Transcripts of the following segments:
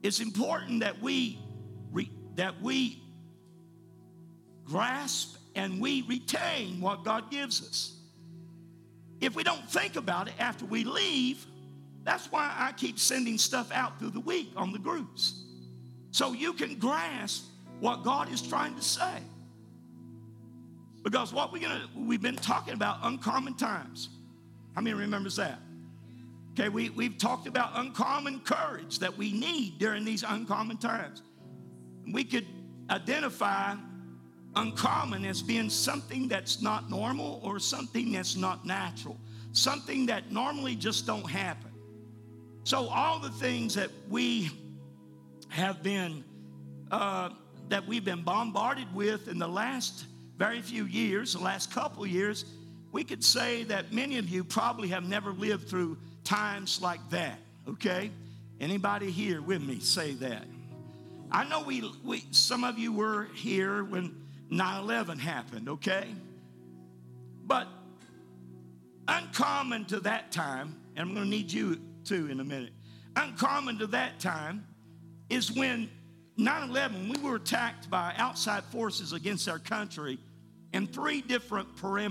it's important that we grasp and we retain what God gives us. If we don't think about it after we leave, that's why I keep sending stuff out through the week on the groups, so you can grasp what God is trying to say. Because we've been talking about uncommon times. How many remembers that? Okay, we've talked about uncommon courage that we need during these uncommon times. We could identify uncommon as being something that's not normal or something that's not natural, something that normally just don't happen. So all the things that we have been that we've been bombarded with in the last very few years, the last couple years, we could say that many of you probably have never lived through times like that, okay? Anybody here with me say that? I know some of you were here when 9/11 happened, okay? But uncommon to that time, and I'm going to need you too in a minute, uncommon to that time is when 9/11, we were attacked by outside forces against our country in three different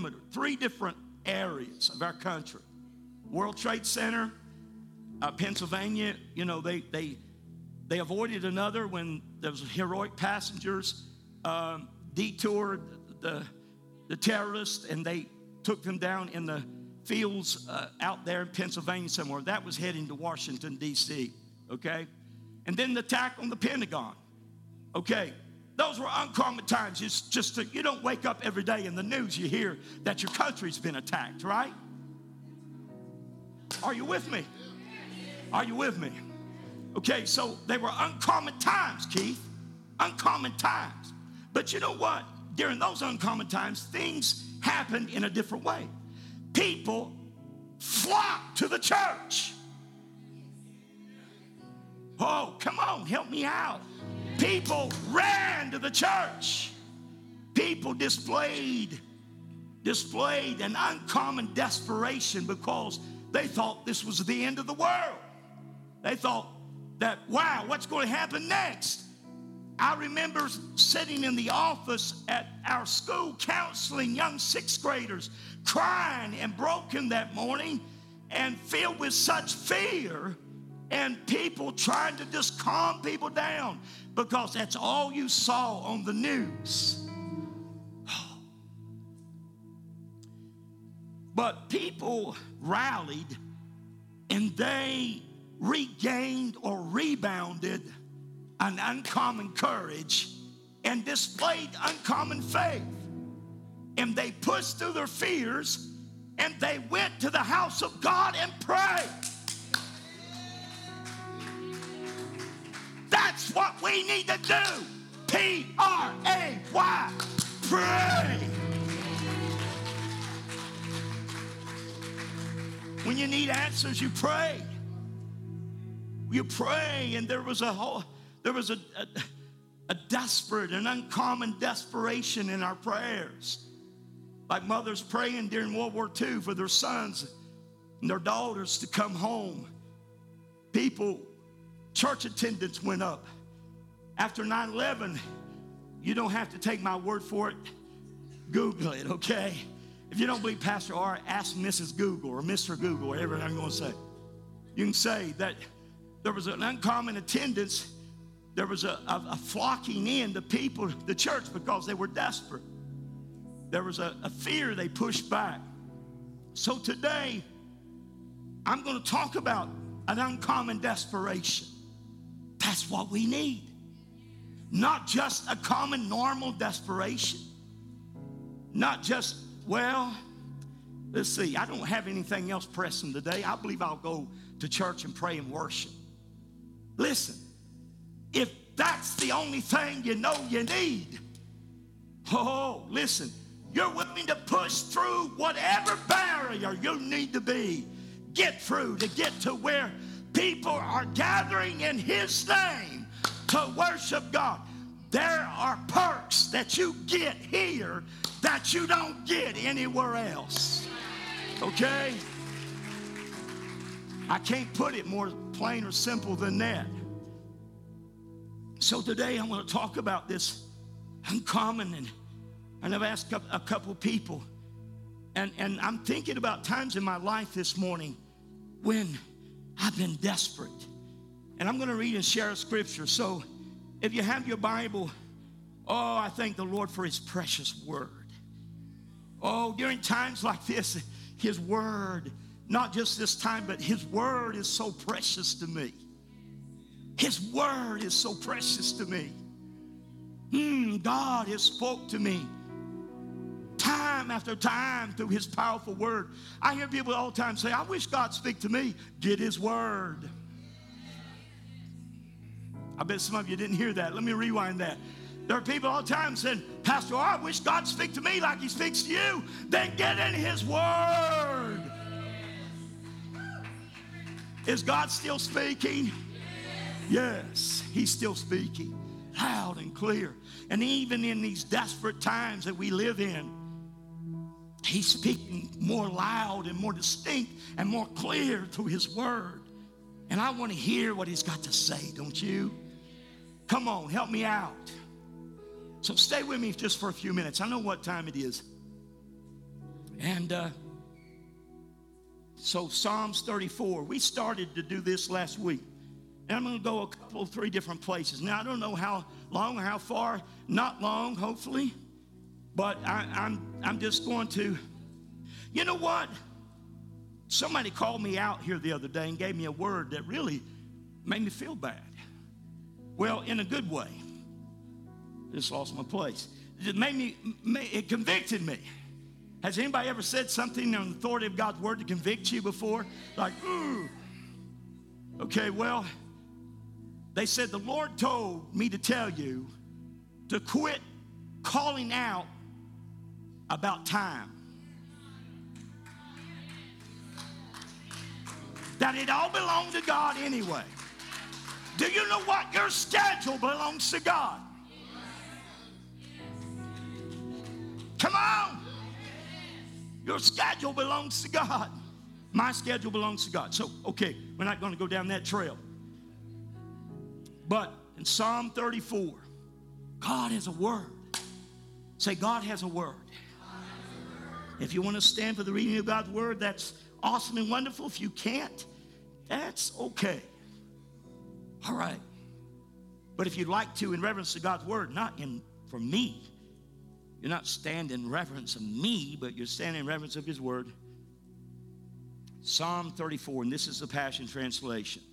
areas of our country. World Trade Center, Pennsylvania, you know, they avoided another when there was heroic passengers detoured the terrorists, and they took them down in the fields out there in Pennsylvania somewhere. That was heading to Washington, D.C., okay? And then the attack on the Pentagon, okay? Those were uncommon times. It's just that you don't wake up every day in the news, you hear that your country's been attacked, right? Are you with me? Are you with me? Okay, so they were uncommon times, Keith. Uncommon times. But you know what? During those uncommon times, things happened in a different way. People flocked to the church. Oh, come on, help me out. People ran to the church. People displayed an uncommon desperation because they thought this was the end of the world. They thought that, wow, what's going to happen next? I remember sitting in the office at our school counseling young sixth graders, crying and broken that morning and filled with such fear, and people trying to just calm people down because that's all you saw on the news. But people rallied and they regained or rebounded an uncommon courage and displayed uncommon faith. And they pushed through their fears and they went to the house of God and prayed. That's what we need to do. P-R-A-Y. Pray. When you need answers, you pray. You pray, and there was a desperate and uncommon desperation in our prayers. Like mothers praying during World War II for their sons and their daughters to come home. Church attendance went up. After 9/11, you don't have to take my word for it. Google it, okay? If you don't believe Pastor R, ask Mrs. Google or Mr. Google, whatever I'm going to say. You can say that there was an uncommon attendance. There was a flocking in to people, the church, because they were desperate. There was a fear they pushed back. So today, I'm going to talk about an uncommon desperation. That's what we need. Not just a common, normal desperation. Not just, well, let's see, I don't have anything else pressing today. I believe I'll go to church and pray and worship. Listen, if that's the only thing you know you need, listen, you're willing to push through whatever barrier you need to get through to get to where people are gathering in His name to worship God. There are perks that you get here that you don't get anywhere else. Okay? I can't put it more plain or simple than that. So today I want to talk about this uncommon, and I've asked a couple people, and I'm thinking about times in my life this morning when I've been desperate. And I'm going to read and share a scripture. So if you have your Bible, oh, I thank the Lord for his precious word. Oh, during times like this, his word, not just this time, but his word is so precious to me. His word is so precious to me. God has spoke to me time after time through his powerful word. I hear people all the time say, I wish God speak to me. Get his word. I bet some of you didn't hear that. Let me rewind that. There are people all the time saying, Pastor, I wish God speak to me like he speaks to you. Then get in his word. Is God still speaking? Yes, he's still speaking loud and clear. And even in these desperate times that we live in, he's speaking more loud and more distinct and more clear through his word. And I want to hear what he's got to say, don't you? Come on, help me out. So stay with me just for a few minutes. I know what time it is. And so Psalms 34, we started to do this last week. And I'm going to go a couple, 3 different places. Now, I don't know how long or how far. Not long, hopefully. But I'm just going to, you know what? Somebody called me out here the other day and gave me a word that really made me feel bad. Well, in a good way. Just lost my place. It convicted me. Has anybody ever said something on the authority of God's word to convict you before? Like, ooh. Okay, well, they said the Lord told me to tell you to quit calling out about time. That it all belonged to God anyway. Do you know what? Your schedule belongs to God. Come on. Your schedule belongs to God. My schedule belongs to God. So, okay, we're not going to go down that trail. But in Psalm 34, God has a word. Say, God has a word. If you want to stand for the reading of God's word, that's awesome and wonderful. If you can't, that's okay. All right. But if you'd like to, in reverence to God's word, not for me, you're not standing in reverence of me, but you're standing in reverence of his word. Psalm 34, and this is the Passion Translation.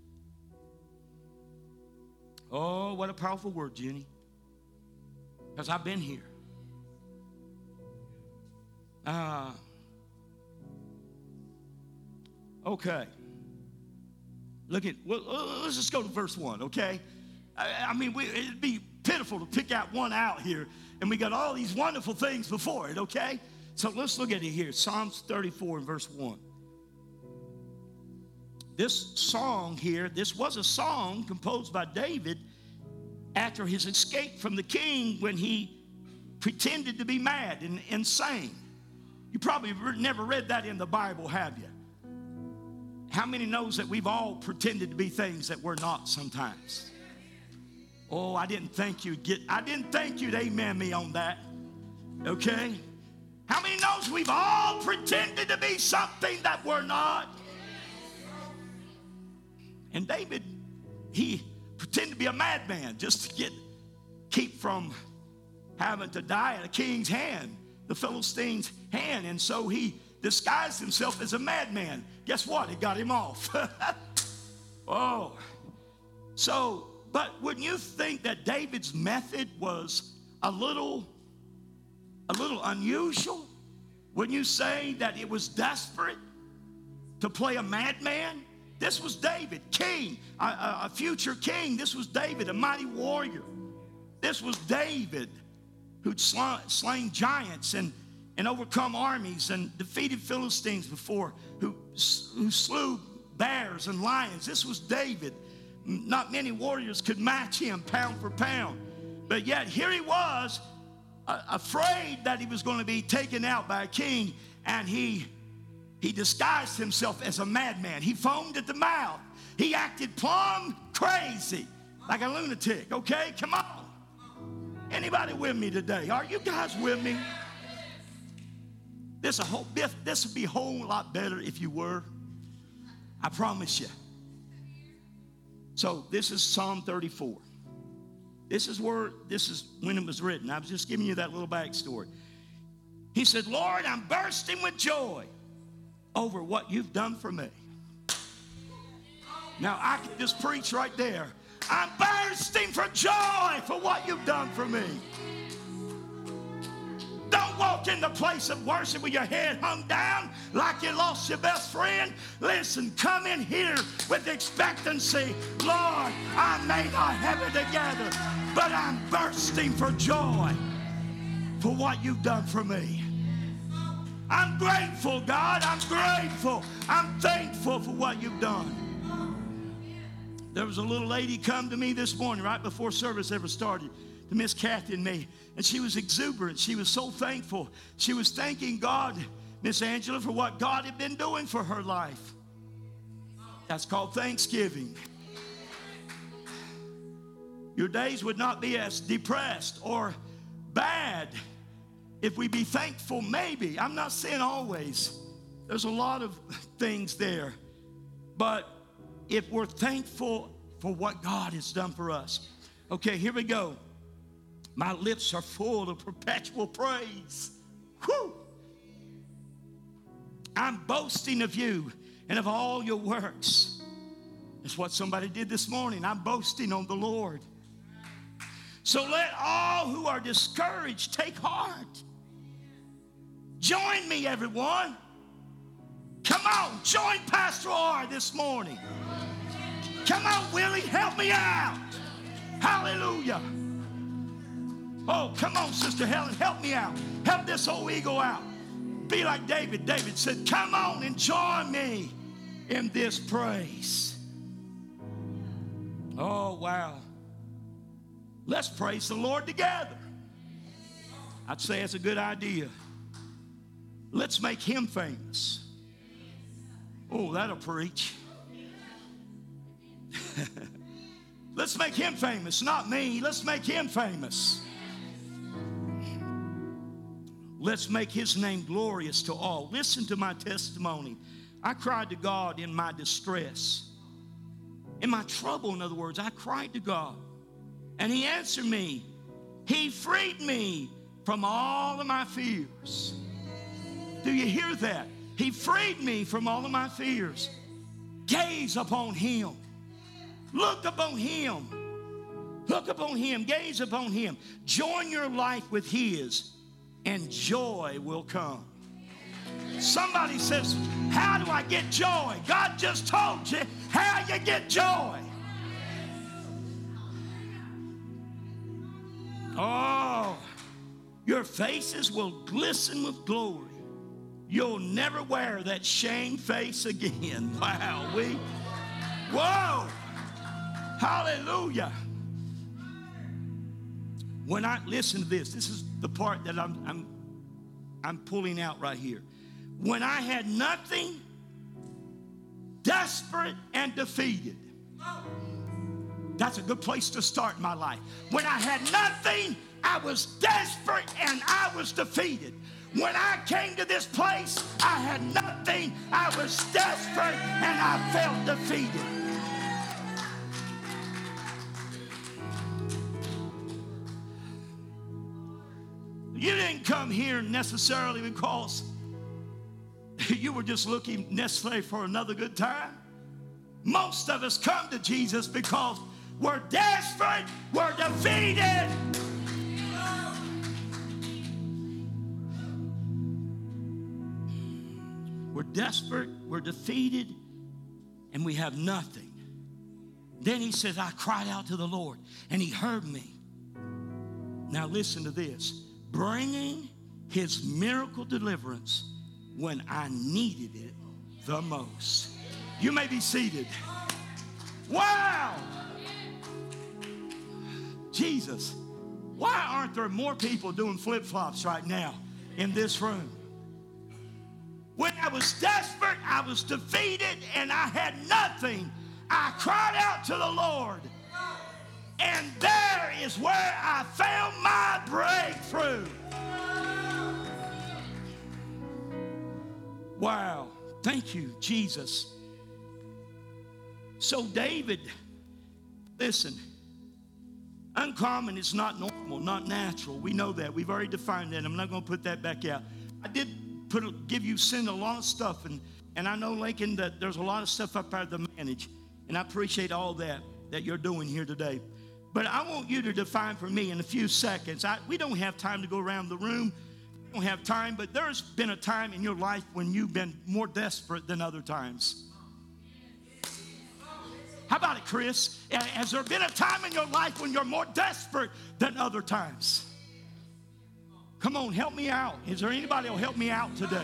Oh, what a powerful word, Jenny. Because I've been here. Okay. Look at, well, let's just go to verse 1, okay? I mean, it'd be pitiful to pick out one out here, and we got all these wonderful things before it, okay? So let's look at it here. Psalms 34 and verse 1. This song here, this was a song composed by David after his escape from the king when he pretended to be mad and insane. You probably never read that in the Bible, have you? How many knows that we've all pretended to be things that we're not sometimes? Oh, I didn't think you'd amen me on that. Okay? How many knows we've all pretended to be something that we're not? And David, he pretended to be a madman just to keep from having to die at a king's hand, the Philistines' hand. And so he disguised himself as a madman. Guess what? It got him off. Oh. So, but wouldn't you think that David's method was a little unusual? Wouldn't you say that it was desperate to play a madman? This was David, king, a future king. This was David, a mighty warrior. This was David who'd slain giants and overcome armies and defeated Philistines before, who slew bears and lions. This was David. Not many warriors could match him pound for pound. But yet here he was, afraid that he was going to be taken out by a king, and he disguised himself as a madman. He foamed at the mouth. He acted plumb crazy. like a lunatic, okay? Come on. Anybody with me today? Are you guys with me? This would be a whole lot better if you were. I promise you. So this is Psalm 34. This is when it was written. I was just giving you that little backstory. He said, Lord, I'm bursting with joy over what you've done for me. Now, I can just preach right there. I'm bursting for joy for what you've done for me. Don't walk in the place of worship with your head hung down like you lost your best friend. Listen, come in here with expectancy. Lord, I may not have it together, but I'm bursting for joy for what you've done for me. I'm grateful, God. I'm grateful. I'm thankful for what you've done. There was a little lady come to me this morning right before service ever started, to Miss Kathy and me, and she was exuberant. She was so thankful. She was thanking God, Miss Angela, for what God had been doing for her life. That's called Thanksgiving. Your days would not be as depressed or bad if we be thankful, maybe. I'm not saying always. There's a lot of things there. But if we're thankful for what God has done for us. Okay, here we go. My lips are full of perpetual praise. Whew. I'm boasting of you and of all your works. That's what somebody did this morning. I'm boasting on the Lord. So let all who are discouraged take heart. Join me, everyone. Come on, join Pastor R this morning. Come on, Willie, help me out. Hallelujah. Oh, come on, Sister Helen, help me out. Help this old eagle out. Be like David. David said, come on and join me in this praise. Oh, wow. Let's praise the Lord together. I'd say it's a good idea. Let's make him famous. Oh, that'll preach. Let's make him famous, not me. Let's make him famous. Let's make his name glorious to all. Listen to my testimony. I cried to God in my distress. In my trouble, in other words, I cried to God. And he answered me. He freed me from all of my fears. Do you hear that? He freed me from all of my fears. Gaze upon him. Look upon him. Look upon him. Gaze upon him. Join your life with his, and joy will come. Somebody says, how do I get joy? God just told you how you get joy. Oh, your faces will glisten with glory. You'll never wear that shame face again. Wow, whoa, hallelujah. When I listen to this is the part that I'm pulling out right here. When I had nothing, desperate and defeated. That's a good place to start my life. When I had nothing, I was desperate and I was defeated. When I came to this place, I had nothing, I was desperate and I felt defeated. You didn't come here necessarily because you were just looking necessarily for another good time. Most of us come to Jesus because we're desperate, we're defeated. We're desperate, we're defeated, and we have nothing. Then he says, I cried out to the Lord, and he heard me. Now listen to this. Bringing his miracle deliverance when I needed it the most. You may be seated. Wow! Jesus, why aren't there more people doing flip-flops right now in this room? When I was desperate, I was defeated, and I had nothing, I cried out to the Lord. And there is where I found my breakthrough. Wow. Thank you, Jesus. So David, listen, uncommon is not normal, not natural. We know that. We've already defined that. I'm not going to put that back out. I did send a lot of stuff, and I know, Lincoln, that there's a lot of stuff up there to manage, and I appreciate all that you're doing here today. But I want you to define for me in a few seconds. We don't have time to go around the room. We don't have time, but there's been a time in your life when you've been more desperate than other times. How about it, Chris? Has there been a time in your life when you're more desperate than other times? Come on, help me out. Is there anybody who'll help me out today?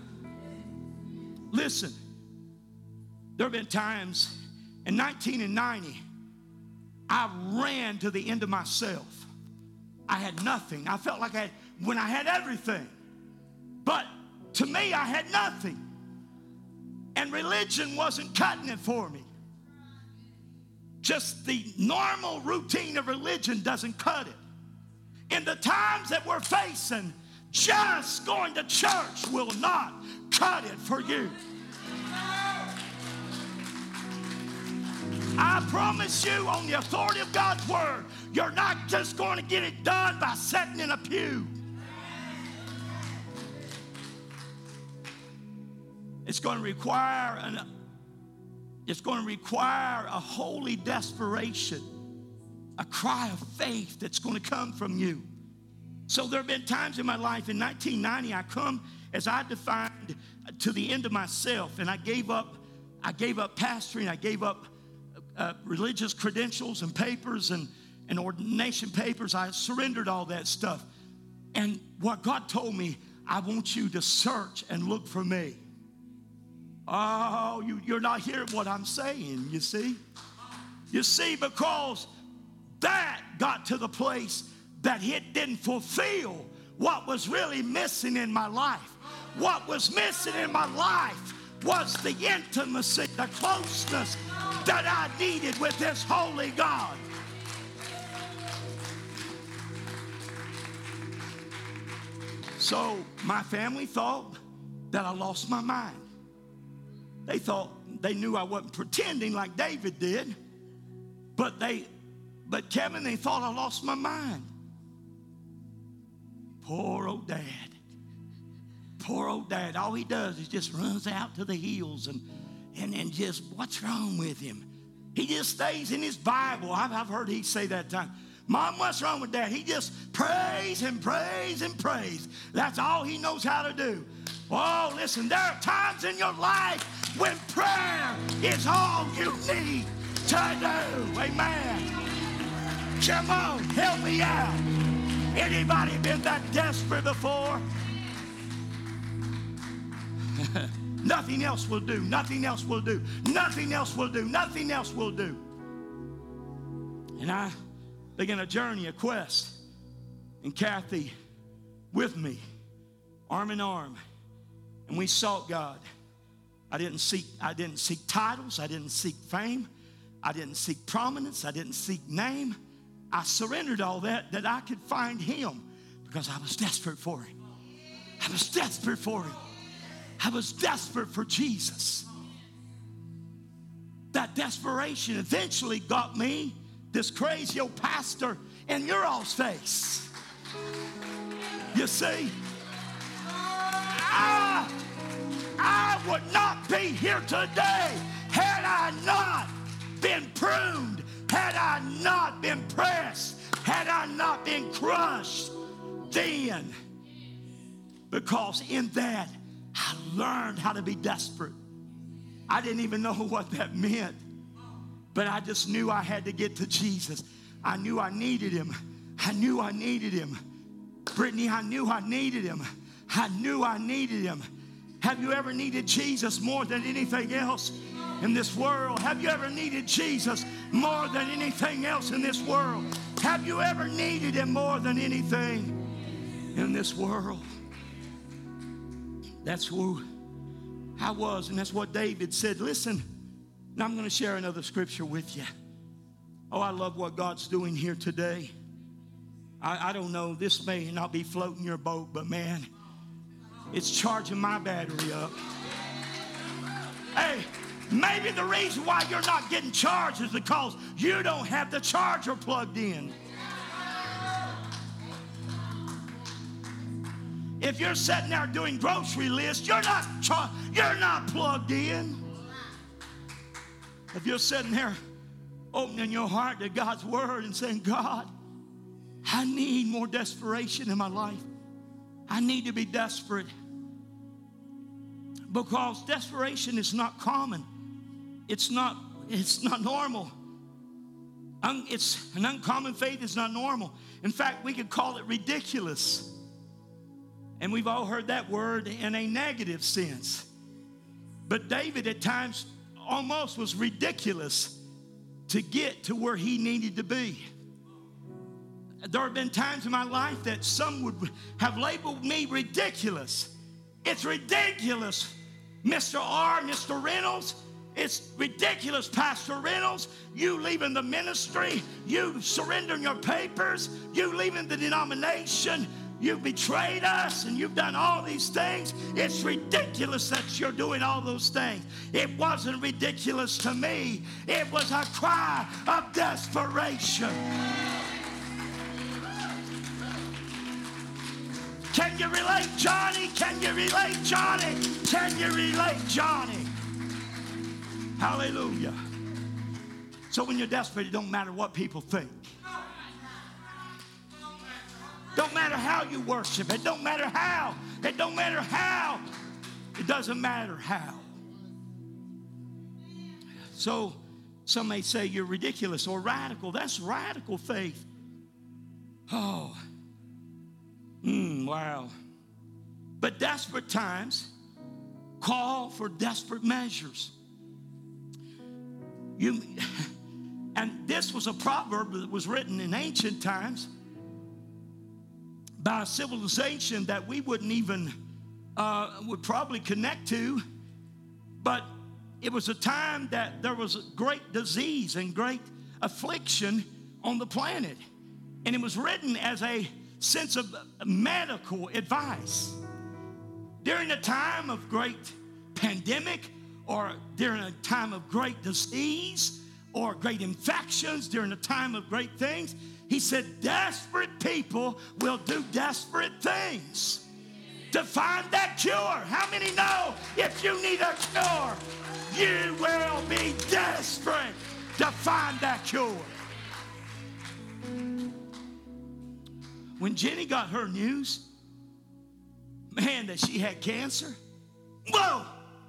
Listen, there have been times in 1990, I ran to the end of myself. I had nothing. I felt like I had everything. But to me, I had nothing. And religion wasn't cutting it for me. Just the normal routine of religion doesn't cut it. In the times that we're facing, just going to church will not cut it for you. I promise you, on the authority of God's word, you're not just going to get it done by sitting in a pew. It's going to require a holy desperation, a cry of faith that's going to come from you. So there have been times in my life. In 1990, I come, as I defined, to the end of myself, and I gave up pastoring. I gave up religious credentials and papers and ordination papers. I surrendered all that stuff. And what God told me, I want you to search and look for me. Oh, you're not hearing what I'm saying, you see? You see, because that got to the place that it didn't fulfill what was really missing in my life. What was missing in my life was the intimacy, the closeness that I needed with this holy God. So my family thought that I lost my mind. They knew I wasn't pretending like David did, but Kevin, they thought I lost my mind. Poor old dad. Poor old dad. All he does is just runs out to the hills and just, what's wrong with him? He just stays in his Bible. I've heard he say that time. Mom, what's wrong with Dad? He just prays and prays and prays. That's all he knows how to do. Oh, listen, there are times in your life when prayer is all you need to do. Amen. Come on, help me out. Anybody been that desperate before? Nothing else will do. Nothing else will do. Nothing else will do. Nothing else will do. And I began a journey, a quest. And Kathy with me, arm in arm. And we sought God. I didn't seek titles. I didn't seek fame. I didn't seek prominence. I didn't seek name. I surrendered all that I could find him because I was desperate for him. I was desperate for him. I was desperate for Jesus. That desperation eventually got me, this crazy old pastor, in your all's face. You see, I would not be here today had I not been pruned, had I not been pressed, had I not been crushed then. Because in that, I learned how to be desperate. I didn't even know what that meant, but I just knew I had to get to Jesus. I knew I needed him. I knew I needed him. Brittany, I knew I needed him. I knew I needed him. Have you ever needed Jesus more than anything else in this world? Have you ever needed Jesus more than anything else in this world? Have you ever needed him more than anything in this world? That's who I was, and that's what David said. Listen, and I'm going to share another scripture with you. Oh, I love what God's doing here today. I don't know, this may not be floating your boat, but man, it's charging my battery up. Hey, maybe the reason why you're not getting charged is because you don't have the charger plugged in. If you're sitting there doing grocery lists, you're not plugged in. If you're sitting there opening your heart to God's word and saying, God, I need more desperation in my life. I need to be desperate. Because desperation is not common. It's not normal. It's an uncommon faith is not normal. In fact, we could call it ridiculous. And we've all heard that word in a negative sense. But David at times almost was ridiculous to get to where he needed to be. There have been times in my life that some would have labeled me ridiculous. It's ridiculous, Mr. R, Mr. Reynolds. It's ridiculous, Pastor Reynolds. You leaving the ministry, you surrendering your papers, you leaving the denomination, you betrayed us, and you've done all these things. It's ridiculous that you're doing all those things. It wasn't ridiculous to me. It was a cry of desperation. Can you relate, Johnny? Can you relate, Johnny? Can you relate, Johnny? Hallelujah. So when you're desperate, it don't matter what people think. Don't matter how you worship. It don't matter how. It don't matter how. It doesn't matter how. So some may say you're ridiculous or radical. That's radical faith. Oh. Wow. But desperate times call for desperate measures. And this was a proverb that was written in ancient times by a civilization that we wouldn't even would probably connect to. But it was a time that there was great disease and great affliction on the planet. And it was written as a sense of medical advice. During a time of great pandemic, or during a time of great disease, or great infections, during a time of great things, he said, desperate people will do desperate things to find that cure. How many know if you need a cure, you will be desperate to find that cure? When Jenny got her news, man, that she had cancer, whoa!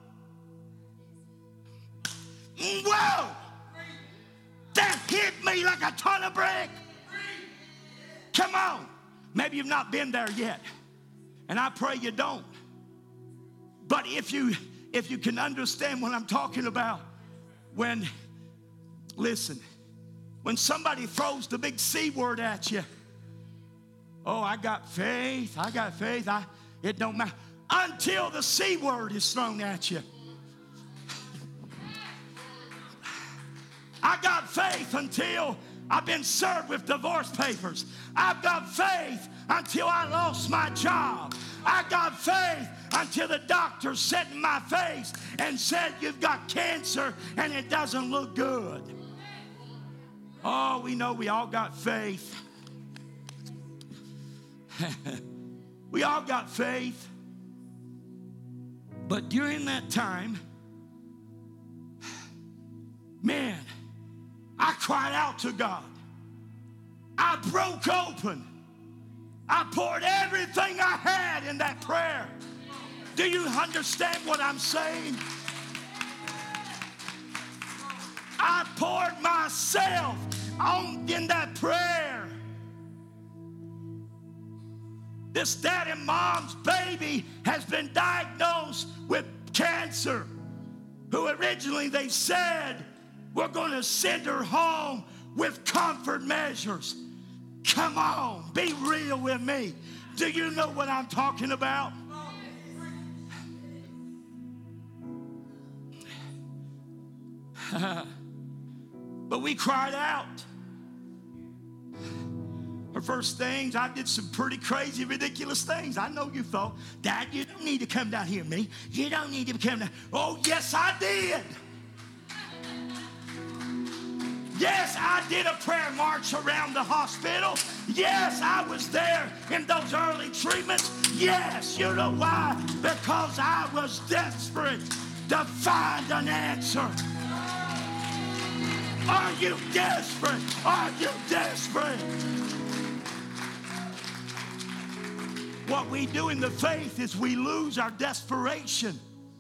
Whoa! That hit me like a ton of brick. Come on. Maybe you've not been there yet, and I pray you don't. But if you can understand what I'm talking about, when somebody throws the big C word at you, oh, I got faith. It don't matter until the C word is thrown at you. I got faith until I've been served with divorce papers. I've got faith until I lost my job. I got faith until the doctor set in my face and said, you've got cancer and it doesn't look good. Oh, we know we all got faith. We all got faith. But during that time, man, I cried out to God. I broke open. I poured everything I had in that prayer. Do you understand what I'm saying? I poured myself in that prayer. This dad and mom's baby has been diagnosed with cancer, who originally they said, we're going to send her home with comfort measures. Come on, be real with me. Do you know what I'm talking about? But we cried out. Her first things, I did some pretty crazy, ridiculous things. I know you thought, Dad, you don't need to come down here, me. You don't need to come down. Oh, yes, I did. Yes, I did a prayer march around the hospital. Yes, I was there in those early treatments. Yes, you know why? Because I was desperate to find an answer. Are you desperate? Are you desperate? What we do in the faith is we lose our desperation.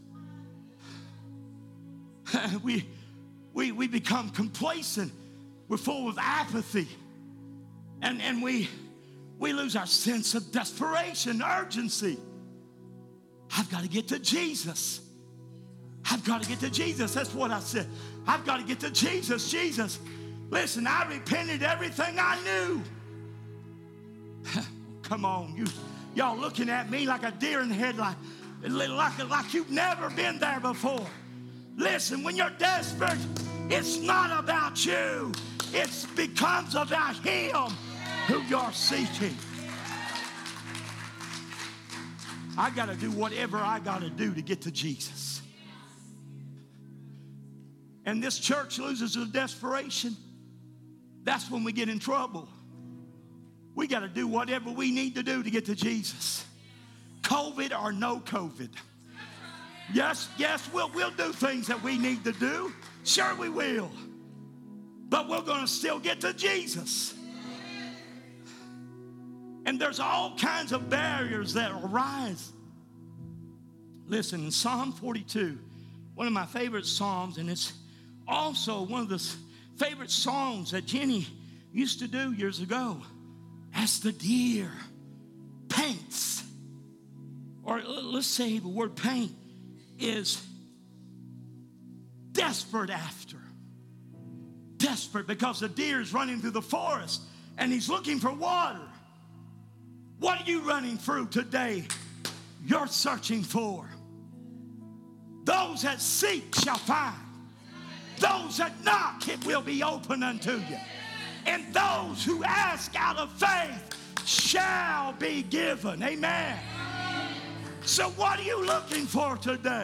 We become complacent. We're full of apathy. And we lose our sense of desperation, urgency. I've got to get to Jesus. I've got to get to Jesus. That's what I said. I've got to get to Jesus. Jesus, listen, I repented everything I knew. Come on, y'all looking at me like a deer in the headlight, like you've never been there before. Listen, when you're desperate, it's not about you. It becomes about Him who you're seeking. I got to do whatever I got to do to get to Jesus. And this church loses their desperation. That's when we get in trouble. We got to do whatever we need to do to get to Jesus. COVID or no COVID. Yes, we'll do things that we need to do. Sure we will. But we're going to still get to Jesus. And there's all kinds of barriers that arise. Listen, in Psalm 42, one of my favorite psalms, and it's also one of the favorite songs that Jenny used to do years ago. As the deer paints, or let's say the word paint is desperate after. Desperate because the deer is running through the forest and he's looking for water. What are you running through today? You're searching for. Those that seek shall find. Those that knock, it will be open unto you. And those who ask out of faith shall be given. Amen. So what are you looking for today?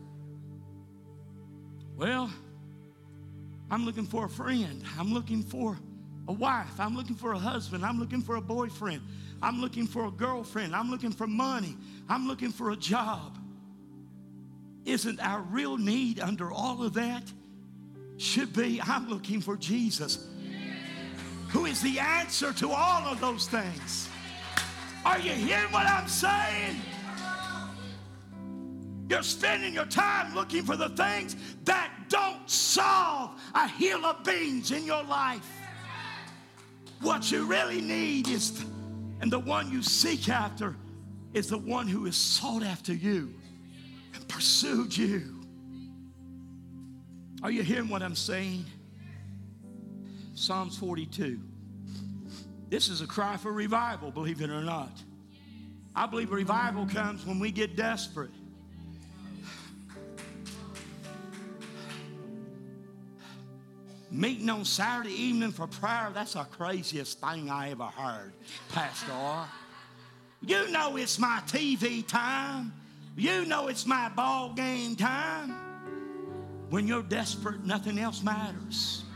Well, I'm looking for a friend. I'm looking for a wife. I'm looking for a husband. I'm looking for a boyfriend. I'm looking for a girlfriend. I'm looking for money. I'm looking for a job. Isn't our real need under all of that? Should be, I'm looking for Jesus, who is the answer to all of those things. Are you hearing what I'm saying? You're spending your time looking for the things that don't solve a hill of beans in your life. What you really need is, and the one you seek after, is the one who is sought after you and pursued you. Are you hearing what I'm saying? Psalms 42. This is a cry for revival, believe it or not. I believe revival comes when we get desperate. Meeting on Saturday evening for prayer, that's the craziest thing I ever heard, Pastor R. You know it's my TV time. You know it's my ball game time. When you're desperate, nothing else matters.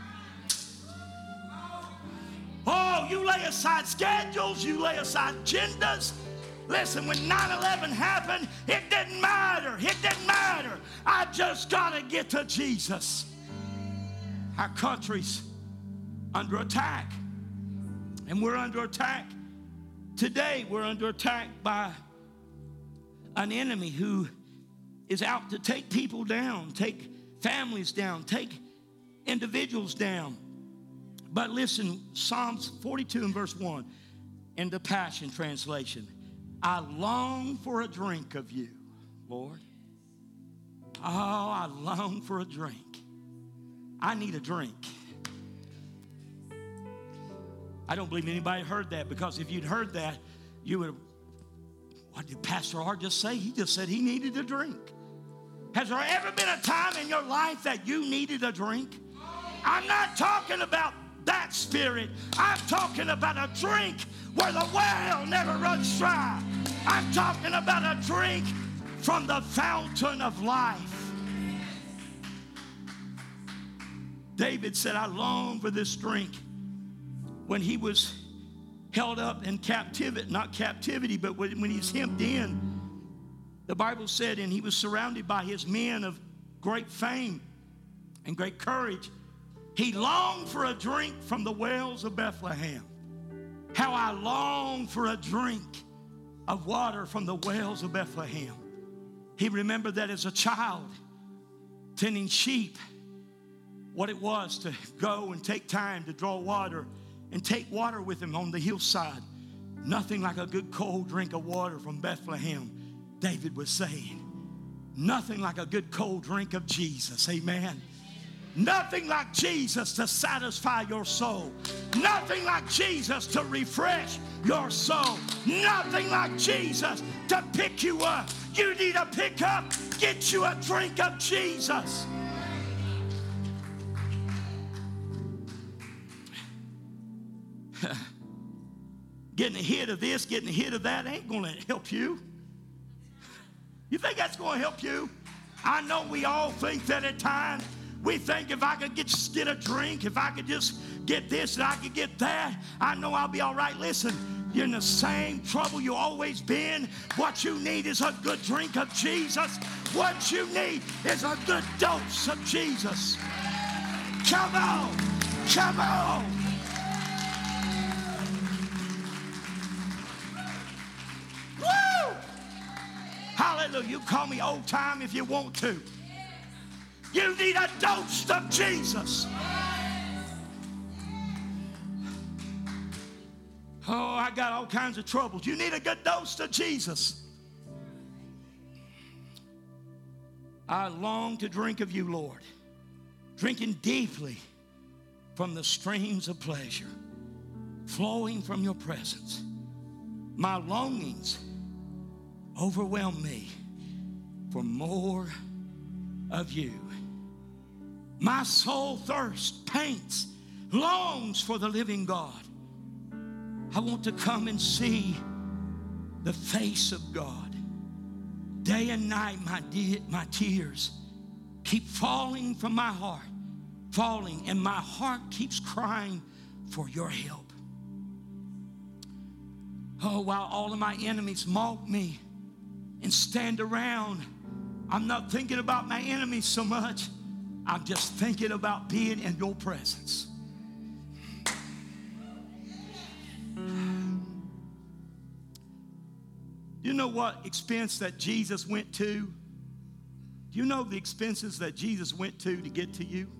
Oh, you lay aside schedules, you lay aside agendas. Listen, when 9/11 happened, it didn't matter. It didn't matter. I just got to get to Jesus. Our country's under attack. And we're under attack. Today, we're under attack by an enemy who is out to take people down, take families down, take individuals down. But listen, Psalms 42 and verse 1 in the Passion Translation. I long for a drink of you, Lord. Oh, I long for a drink. I need a drink. I don't believe anybody heard that, because if you'd heard that, you would have, what did Pastor R just say? He just said he needed a drink. Has there ever been a time in your life that you needed a drink? I'm not talking about that spirit. I'm talking about a drink where the well never runs dry. I'm talking about a drink from the fountain of life. David said, I long for this drink. When he was held up in captivity, not captivity, but when he's hemmed in, the Bible said, and he was surrounded by his men of great fame and great courage. He longed for a drink from the wells of Bethlehem. How I long for a drink of water from the wells of Bethlehem. He remembered that as a child, tending sheep, what it was to go and take time to draw water and take water with him on the hillside. Nothing like a good cold drink of water from Bethlehem, David was saying. Nothing like a good cold drink of Jesus. Amen. Nothing like Jesus to satisfy your soul. Nothing like Jesus to refresh your soul. Nothing like Jesus to pick you up. You need to pick up, get you a drink of Jesus. Getting a hit of this, getting a hit of that ain't going to help you. You think that's going to help you? I know we all think that at times. We think if I could just get a drink, if I could just get this and I could get that, I know I'll be all right. Listen, you're in the same trouble you've always been. What you need is a good drink of Jesus. What you need is a good dose of Jesus. Come on. Come on. Woo! Hallelujah. You call me old time if you want to. You need a dose of Jesus. Oh, I got all kinds of troubles. You need a good dose of Jesus. I long to drink of you, Lord, drinking deeply from the streams of pleasure flowing from your presence. My longings overwhelm me for more of you. My soul thirsts, paints, longs for the living God. I want to come and see the face of God. Day and night, my tears keep falling from my heart, falling, and my heart keeps crying for your help. Oh, while all of my enemies mock me and stand around, I'm not thinking about my enemies so much. I'm just thinking about being in your presence. You know what expense that Jesus went to? Do you know the expenses that Jesus went to get to you?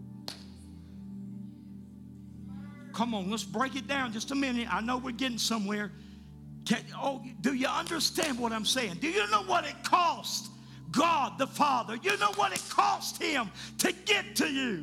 Come on, let's break it down just a minute. I know we're getting somewhere. Do you understand what I'm saying? Do you know what it cost God the Father? You know what it cost him to get to you?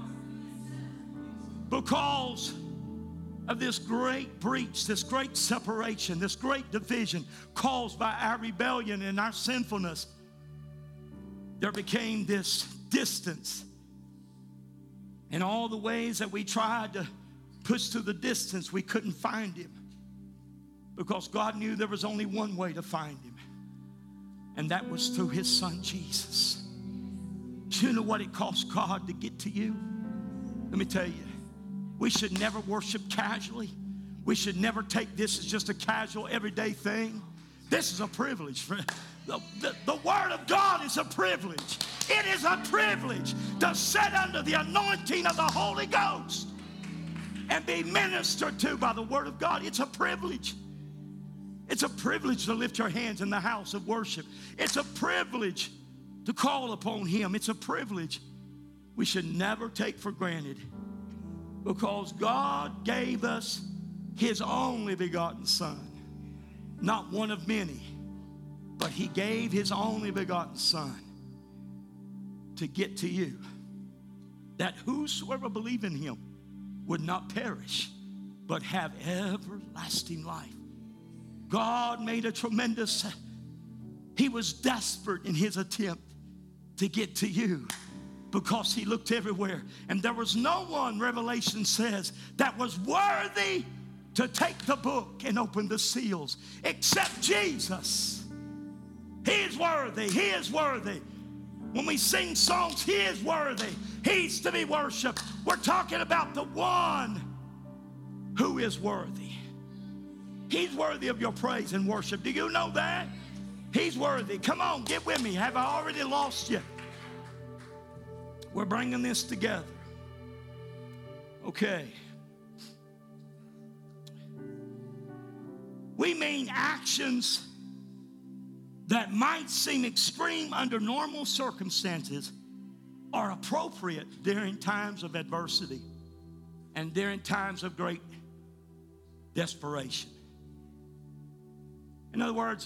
Because of this great breach, this great separation, this great division caused by our rebellion and our sinfulness, there became this distance. And all the ways that we tried to push through the distance, we couldn't find him. Because God knew there was only one way to find him. And that was through his son, Jesus. Do you know what it cost God to get to you? Let me tell you, we should never worship casually. We should never take this as just a casual, everyday thing. This is a privilege. The Word of God is a privilege. It is a privilege to sit under the anointing of the Holy Ghost and be ministered to by the Word of God. It's a privilege. It's a privilege to lift your hands in the house of worship. It's a privilege to call upon him. It's a privilege we should never take for granted, because God gave us his only begotten Son. Not one of many, but he gave his only begotten Son to get to you, that whosoever believe in him would not perish, but have everlasting life. God made a he was desperate in his attempt to get to you. because he looked everywhere. And there was no one, Revelation says, that was worthy to take the book and open the seals except Jesus. He is worthy. He is worthy. When we sing songs, he is worthy. He's to be worshiped. We're talking about the one who is worthy. He's worthy of your praise and worship. Do you know that? He's worthy. Come on, get with me. Have I already lost you? We're bringing this together. Okay. We mean actions that might seem extreme under normal circumstances are appropriate during times of adversity and during times of great desperation. In other words,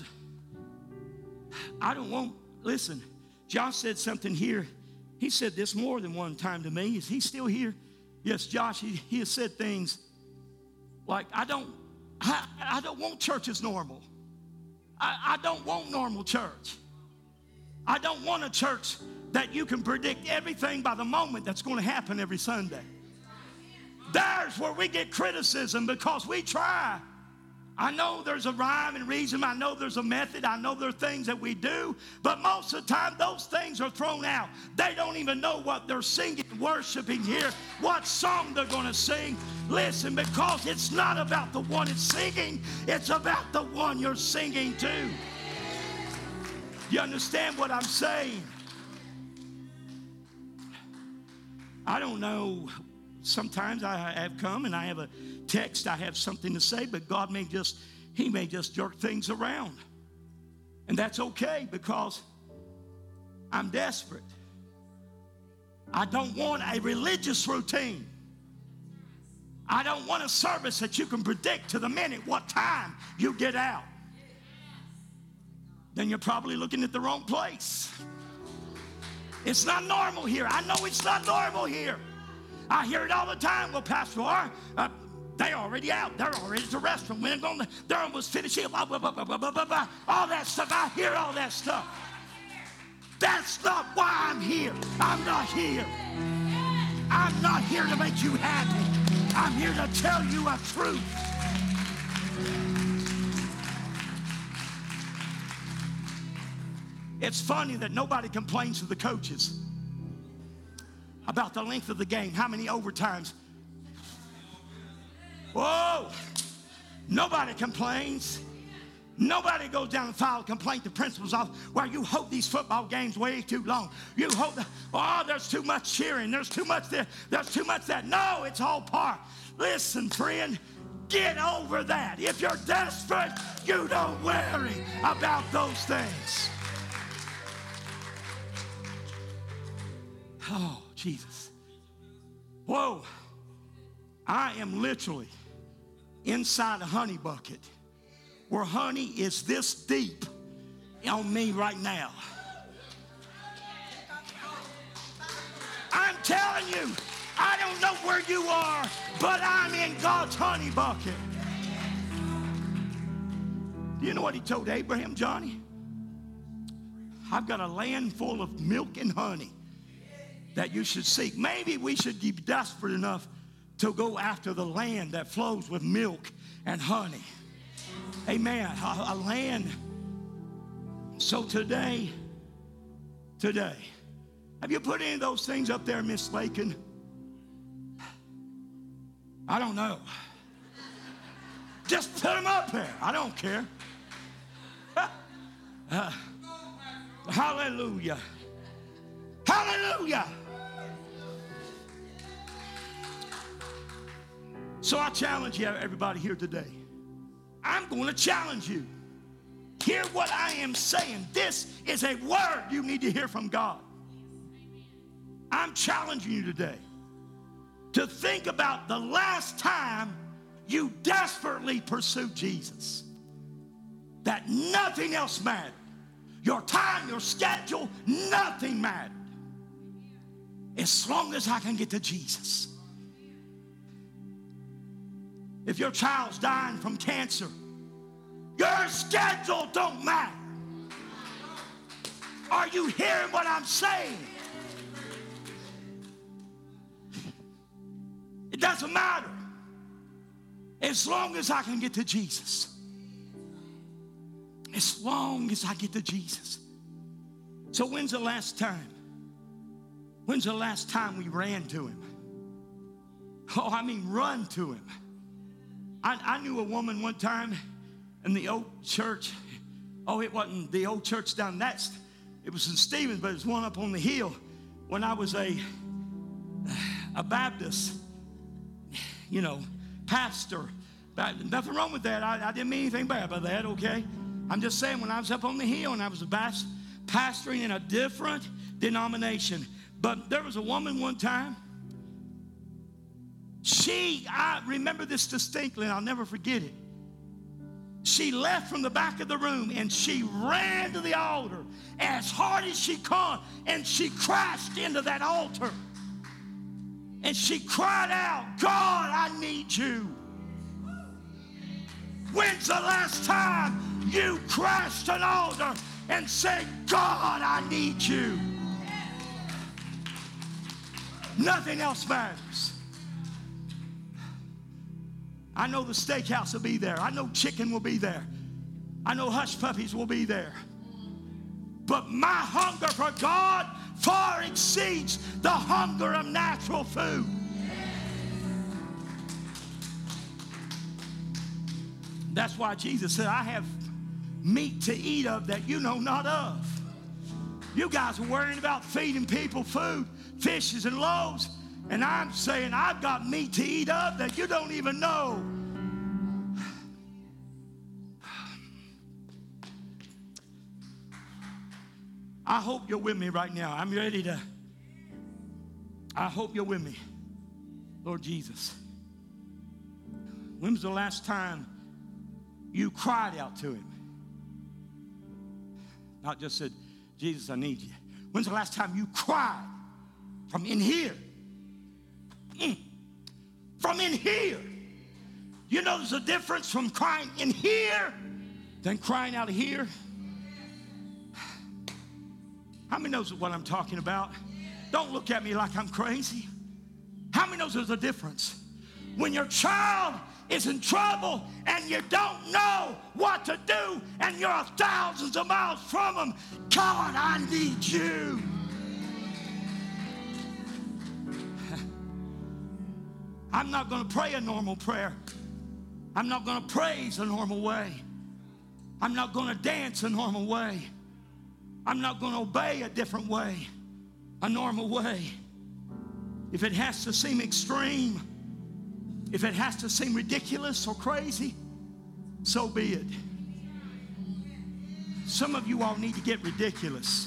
listen, Josh said something here. He said this more than one time to me. Is he still here? Yes, Josh, he has said things like, I don't want church as normal. I don't want normal church. I don't want a church that you can predict everything by the moment that's going to happen every Sunday. There's where we get criticism because we try. I know there's a rhyme and reason. I know there's a method. I know there are things that we do. But most of the time, those things are thrown out. They don't even know what they're singing, worshiping here, what song they're going to sing. Listen, because it's not about the one it's singing. It's about the one you're singing to. You understand what I'm saying? I don't know. Sometimes I have come and I have a text, I have something to say, but God may just jerk things around. And that's okay because I'm desperate. I don't want a religious routine. I don't want a service that you can predict to the minute what time you get out. Then you're probably looking at the wrong place. It's not normal here. I know it's not normal here. I hear it all the time. Well, Pastor R, they're already out. They're already at the restaurant. They're almost finishing. Blah, blah, blah, blah, blah, blah, blah. All that stuff. I hear all that stuff. That's not why I'm here. I'm not here. I'm not here to make you happy. I'm here to tell you a truth. It's funny that nobody complains to the coaches about the length of the game, how many overtimes. Whoa! Nobody complains. Nobody goes down and file a complaint to principal's office. Well, you hold these football games way too long. You hold there's too much cheering. There's too much there. There's too much that. No, it's all part. Listen, friend, get over that. If you're desperate, you don't worry about those things. Oh, Jesus. Whoa. I am literally inside a honey bucket where honey is this deep on me right now. I'm telling you, I don't know where you are, but I'm in God's honey bucket. Do you know what he told Abraham, Johnny? I've got a land full of milk and honey that you should seek. Maybe we should be desperate enough to go after the land that flows with milk and honey. Amen. A land. So today, have you put any of those things up there, Miss Lakin? I don't know. Just put them up there. I don't care. Hallelujah. Hallelujah. So I challenge you, everybody here today. I'm going to challenge you. Hear what I am saying. This is a word you need to hear from God. I'm challenging you today to think about the last time you desperately pursued Jesus. That nothing else mattered. Your time, your schedule, nothing mattered. As long as I can get to Jesus. If your child's dying from cancer, your schedule don't matter. Are you hearing what I'm saying? doesn't matter as long as I can get to Jesus. As long as I get to Jesus. So when's the last time? When's the last time we ran to him? Oh, I mean run to him. I knew a woman one time in the old church. Oh, it wasn't the old church down that. It was in Stevens, but it was one up on the hill when I was a Baptist, pastor. Nothing wrong with that. I didn't mean anything bad by that, okay? I'm just saying when I was up on the hill and I was pastoring in a different denomination. But there was a woman one time. I remember this distinctly and I'll never forget it. She left from the back of the room and she ran to the altar as hard as she could and she crashed into that altar. And she cried out, God, I need you. When's the last time you crashed an altar and said, God, I need you? Nothing else matters. I know the steakhouse will be there. I know chicken will be there. I know hush puppies will be there. But my hunger for God far exceeds the hunger of natural food. That's why Jesus said, I have meat to eat of that you know not of. You guys are worrying about feeding people food, fishes and loaves. And I'm saying, I've got meat to eat of that you don't even know. I hope you're with me right now. I'm ready to. I hope you're with me. Lord Jesus. When was the last time you cried out to him? Not just said, Jesus, I need you. When's the last time you cried from in here? From in here. You know there's a difference from crying in here than crying out of here. How many knows what I'm talking about? Don't look at me like I'm crazy. How many knows there's a difference? When your child is in trouble and you don't know what to do and you're thousands of miles from them, God, I need you. I'm not going to pray a normal prayer. I'm not going to praise a normal way. I'm not going to dance a normal way. I'm not going to obey a different way, a normal way. If it has to seem extreme, if it has to seem ridiculous or crazy, so be it. Some of you all need to get ridiculous.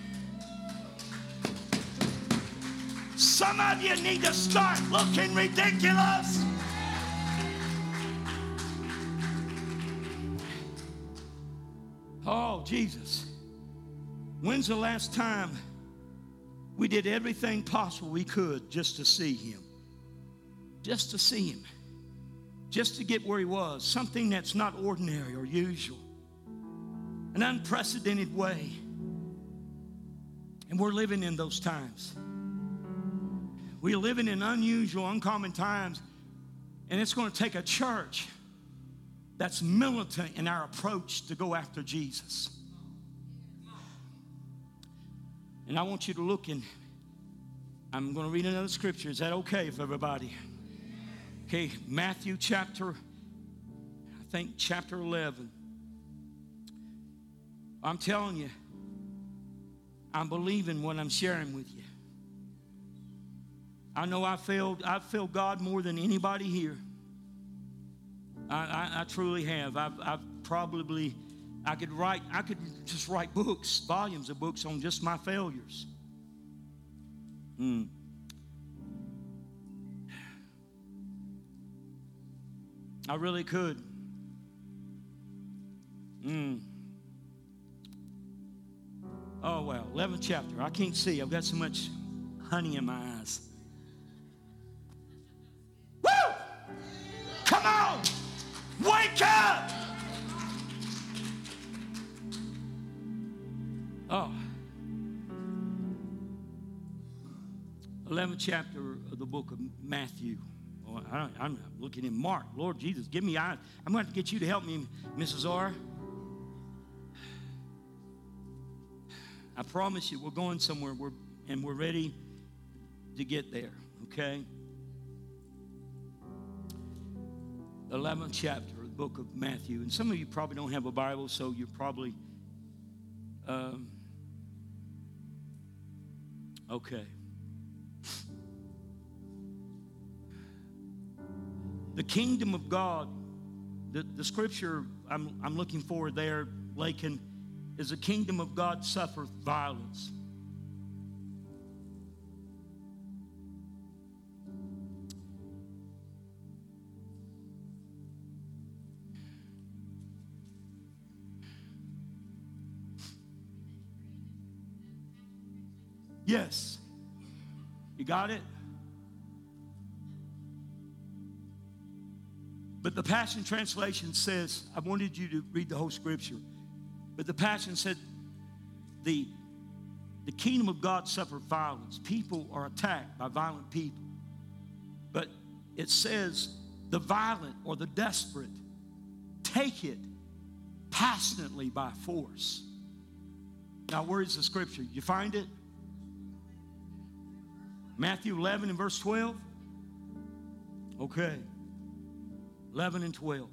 Some of you need to start looking ridiculous. Oh, Jesus. When's the last time we did everything possible we could just to see him? Just to see him. Just to get where he was. Something that's not ordinary or usual. An unprecedented way. And we're living in those times. We're living in unusual, uncommon times. And it's going to take a church that's militant in our approach to go after Jesus. And I want you to look in. I'm going to read another scripture. Is that okay for everybody? Okay, Matthew chapter 11. I'm telling you, I'm believing what I'm sharing with you. I know I've failed God more than anybody here. I truly have. I've probably, I could just write books, volumes of books on just my failures. I really could. Oh, well, 11th chapter. I can't see. I've got so much honey in my eyes. Woo! Come on! Wake up! Oh. 11th chapter of the book of Matthew, Oh, I'm looking in Mark. Lord Jesus, give me eyes. I'm going to have to get you to help me, Mrs. R. I promise you, we're going somewhere, we're ready to get there, okay? The 11th chapter of the book of Matthew. And some of you probably don't have a Bible, so you're probably, okay. The kingdom of God, the scripture I'm looking for there, Lakin, is the kingdom of God suffereth violence. Yes. You got it? But the Passion Translation says, I wanted you to read the whole scripture. But the Passion said, the kingdom of God suffered violence. People are attacked by violent people. But it says, the violent or the desperate take it passionately by force. Now, where is the scripture? You find it? Matthew 11 and verse 12? Okay. 11 and 12.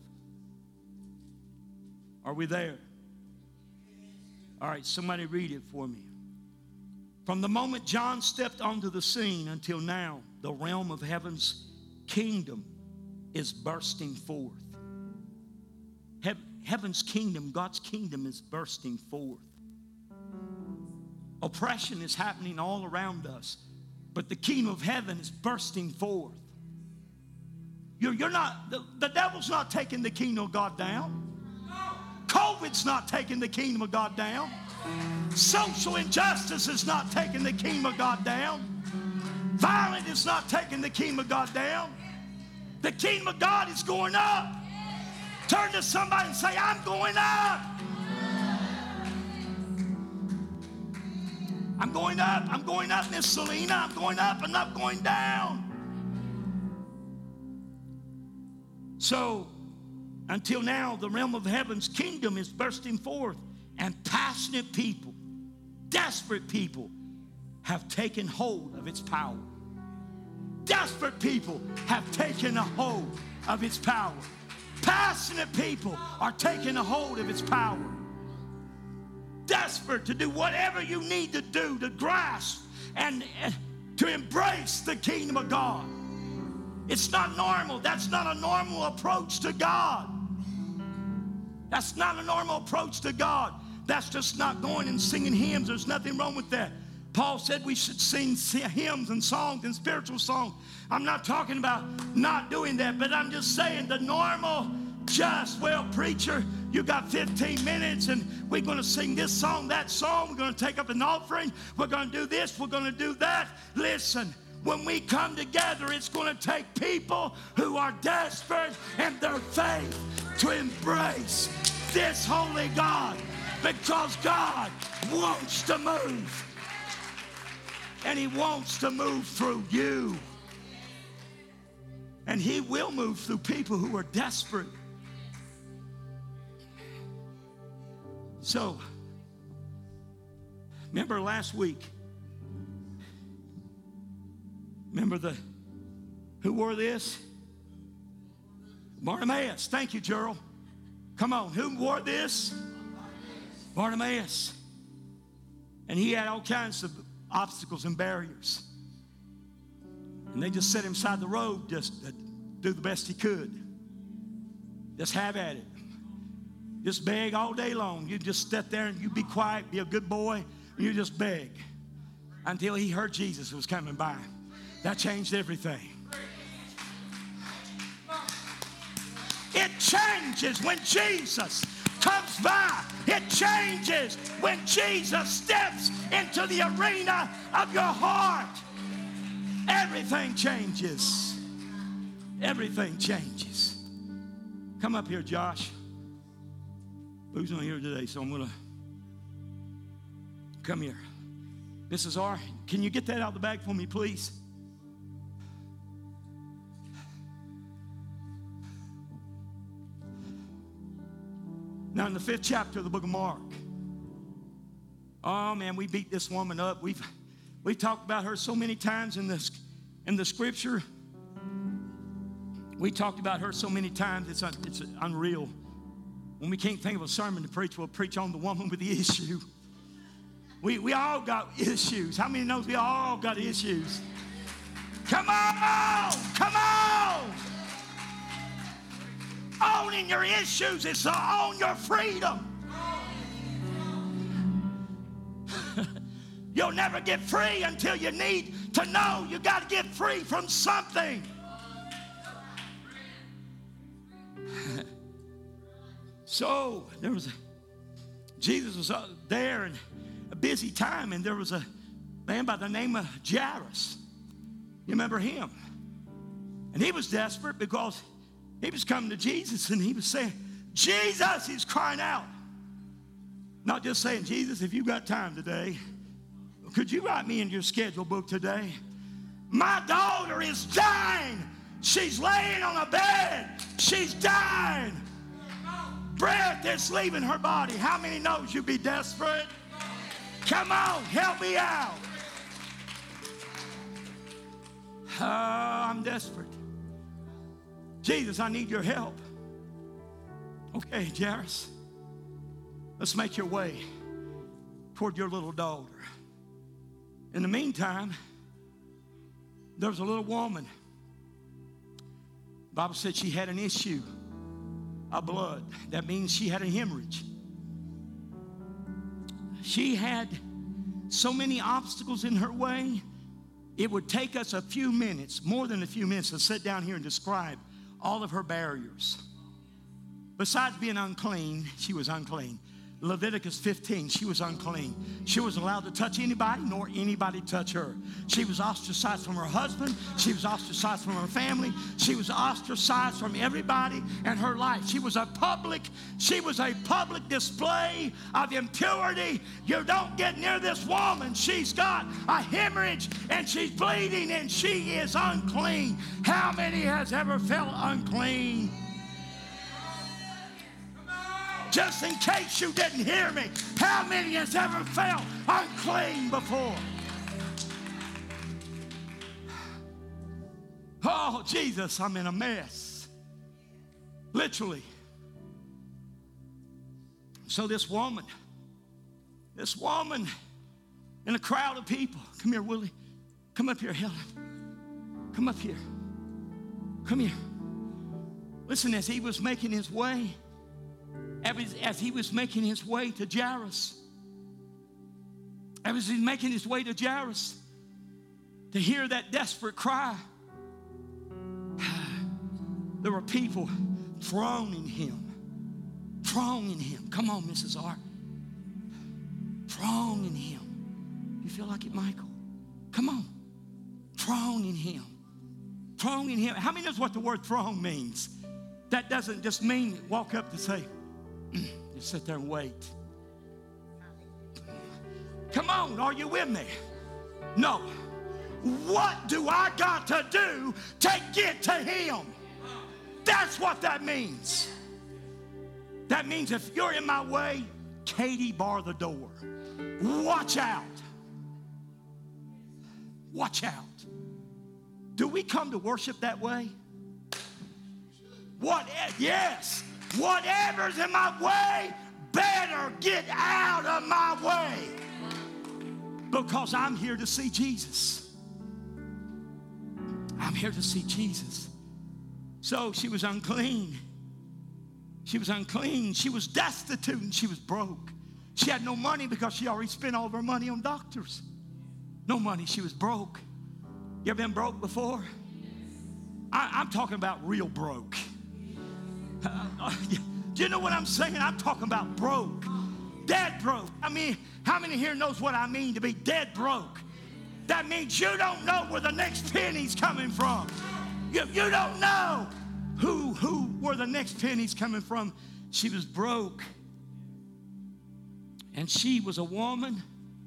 Are we there? All right, somebody read it for me. From the moment John stepped onto the scene until now, the realm of heaven's kingdom is bursting forth. Heaven's kingdom, God's kingdom is bursting forth. Oppression is happening all around us, but the kingdom of heaven is bursting forth. You're not, the devil's not taking the kingdom of God down. COVID's not taking the kingdom of God down. Social injustice is not taking the kingdom of God down. Violence is not taking the kingdom of God down. The kingdom of God is going up. Turn to somebody and say, I'm going up. I'm going up. I'm going up, Miss Selena. I'm going up. I'm not going down. So, until now, the realm of heaven's kingdom is bursting forth, and passionate people, desperate people, have taken hold of its power. Desperate people have taken a hold of its power. Passionate people are taking a hold of its power. Desperate to do whatever you need to do to grasp and to embrace the kingdom of God. It's not normal. That's not a normal approach to God. That's not a normal approach to God. That's just not going and singing hymns. There's nothing wrong with that. Paul said we should sing hymns and songs and spiritual songs. I'm not talking about not doing that, but I'm just saying the normal, just, well, preacher, you got 15 minutes and we're going to sing this song, that song. We're going to take up an offering. We're going to do this. We're going to do that. Listen. When we come together, it's going to take people who are desperate in their faith to embrace this holy God, because God wants to move, and He wants to move through you, and He will move through people who are desperate. So, remember last week, who wore this? Bartimaeus. Thank you, Gerald. Come on, who wore this? Bartimaeus. And he had all kinds of obstacles and barriers. And they just set him beside the road just to do the best he could. Just have at it. Just beg all day long. You just sit there and you be quiet, be a good boy, and you just beg until he heard Jesus was coming by. That changed everything. It changes when Jesus comes by. It changes when Jesus steps into the arena of your heart. Everything changes. Everything changes. Come up here, Josh. Boo's not here today, so I'm going to come here. Mrs. R, can you get that out of the bag for me, please? Now in the 5th chapter of the book of Mark. Oh man, we beat this woman up. We've talked about her so many times in the scripture. We talked about her so many times, it's unreal. When we can't think of a sermon to preach, we'll preach on the woman with the issue. We all got issues. How many knows we all got issues? Come on! Come on! Owning your issues is to own your freedom. You'll never get free until you need to know you got to get free from something. So Jesus was there in a busy time, and there was a man by the name of Jairus. You remember him? And he was desperate because he was coming to Jesus and he was saying, Jesus, he's crying out. Not just saying, Jesus, if you got time today, could you write me in your schedule book today? My daughter is dying. She's laying on a bed. She's dying. Breath is leaving her body. How many knows you be desperate? Come on, help me out. I'm desperate. Jesus, I need your help. Okay, Jairus, let's make your way toward your little daughter. In the meantime, there was a little woman. The Bible said she had an issue of blood. That means she had a hemorrhage. She had so many obstacles in her way, it would take us a few minutes, more than a few minutes, to sit down here and describe all of her barriers. Besides being unclean, she was unclean. Leviticus 15, she was unclean. She was allowed to touch anybody, nor anybody touch her. She was ostracized from her husband. She was ostracized from her family. She was ostracized from everybody in her life. She was a public display of impurity. You don't get near this woman. She's got a hemorrhage and she's bleeding and she is unclean. How many has ever felt unclean? Just in case you didn't hear me, how many has ever felt unclean before? Oh, Jesus, I'm in a mess. Literally. So this woman in a crowd of people, come here, Willie. Come up here, Helen. Come up here. Come here. Listen, as he was making his way to Jairus, to hear that desperate cry, there were people thronging him. Come on, Mrs. R. Thronging him. You feel like it, Michael? Come on. Thronging him. How many knows what the word throng means? That doesn't just mean walk up to say, just sit there and wait. Come on, are you with me? No. What do I got to do to get to him? That's what that means. That means if you're in my way, Katie, bar the door. Watch out. Watch out. Do we come to worship that way? Yes. Whatever's in my way, better get out of my way. Because I'm here to see Jesus. I'm here to see Jesus. So she was unclean. She was destitute, and she was broke. She had no money because she already spent all of her money on doctors. No money. She was broke. You ever been broke before? I'm talking about real broke. Do you know what I'm saying? I'm talking about broke. Dead broke. I mean, how many here knows what I mean to be dead broke? That means you don't know where the next penny's coming from. You don't know where the next penny's coming from. She was broke. And she was a woman.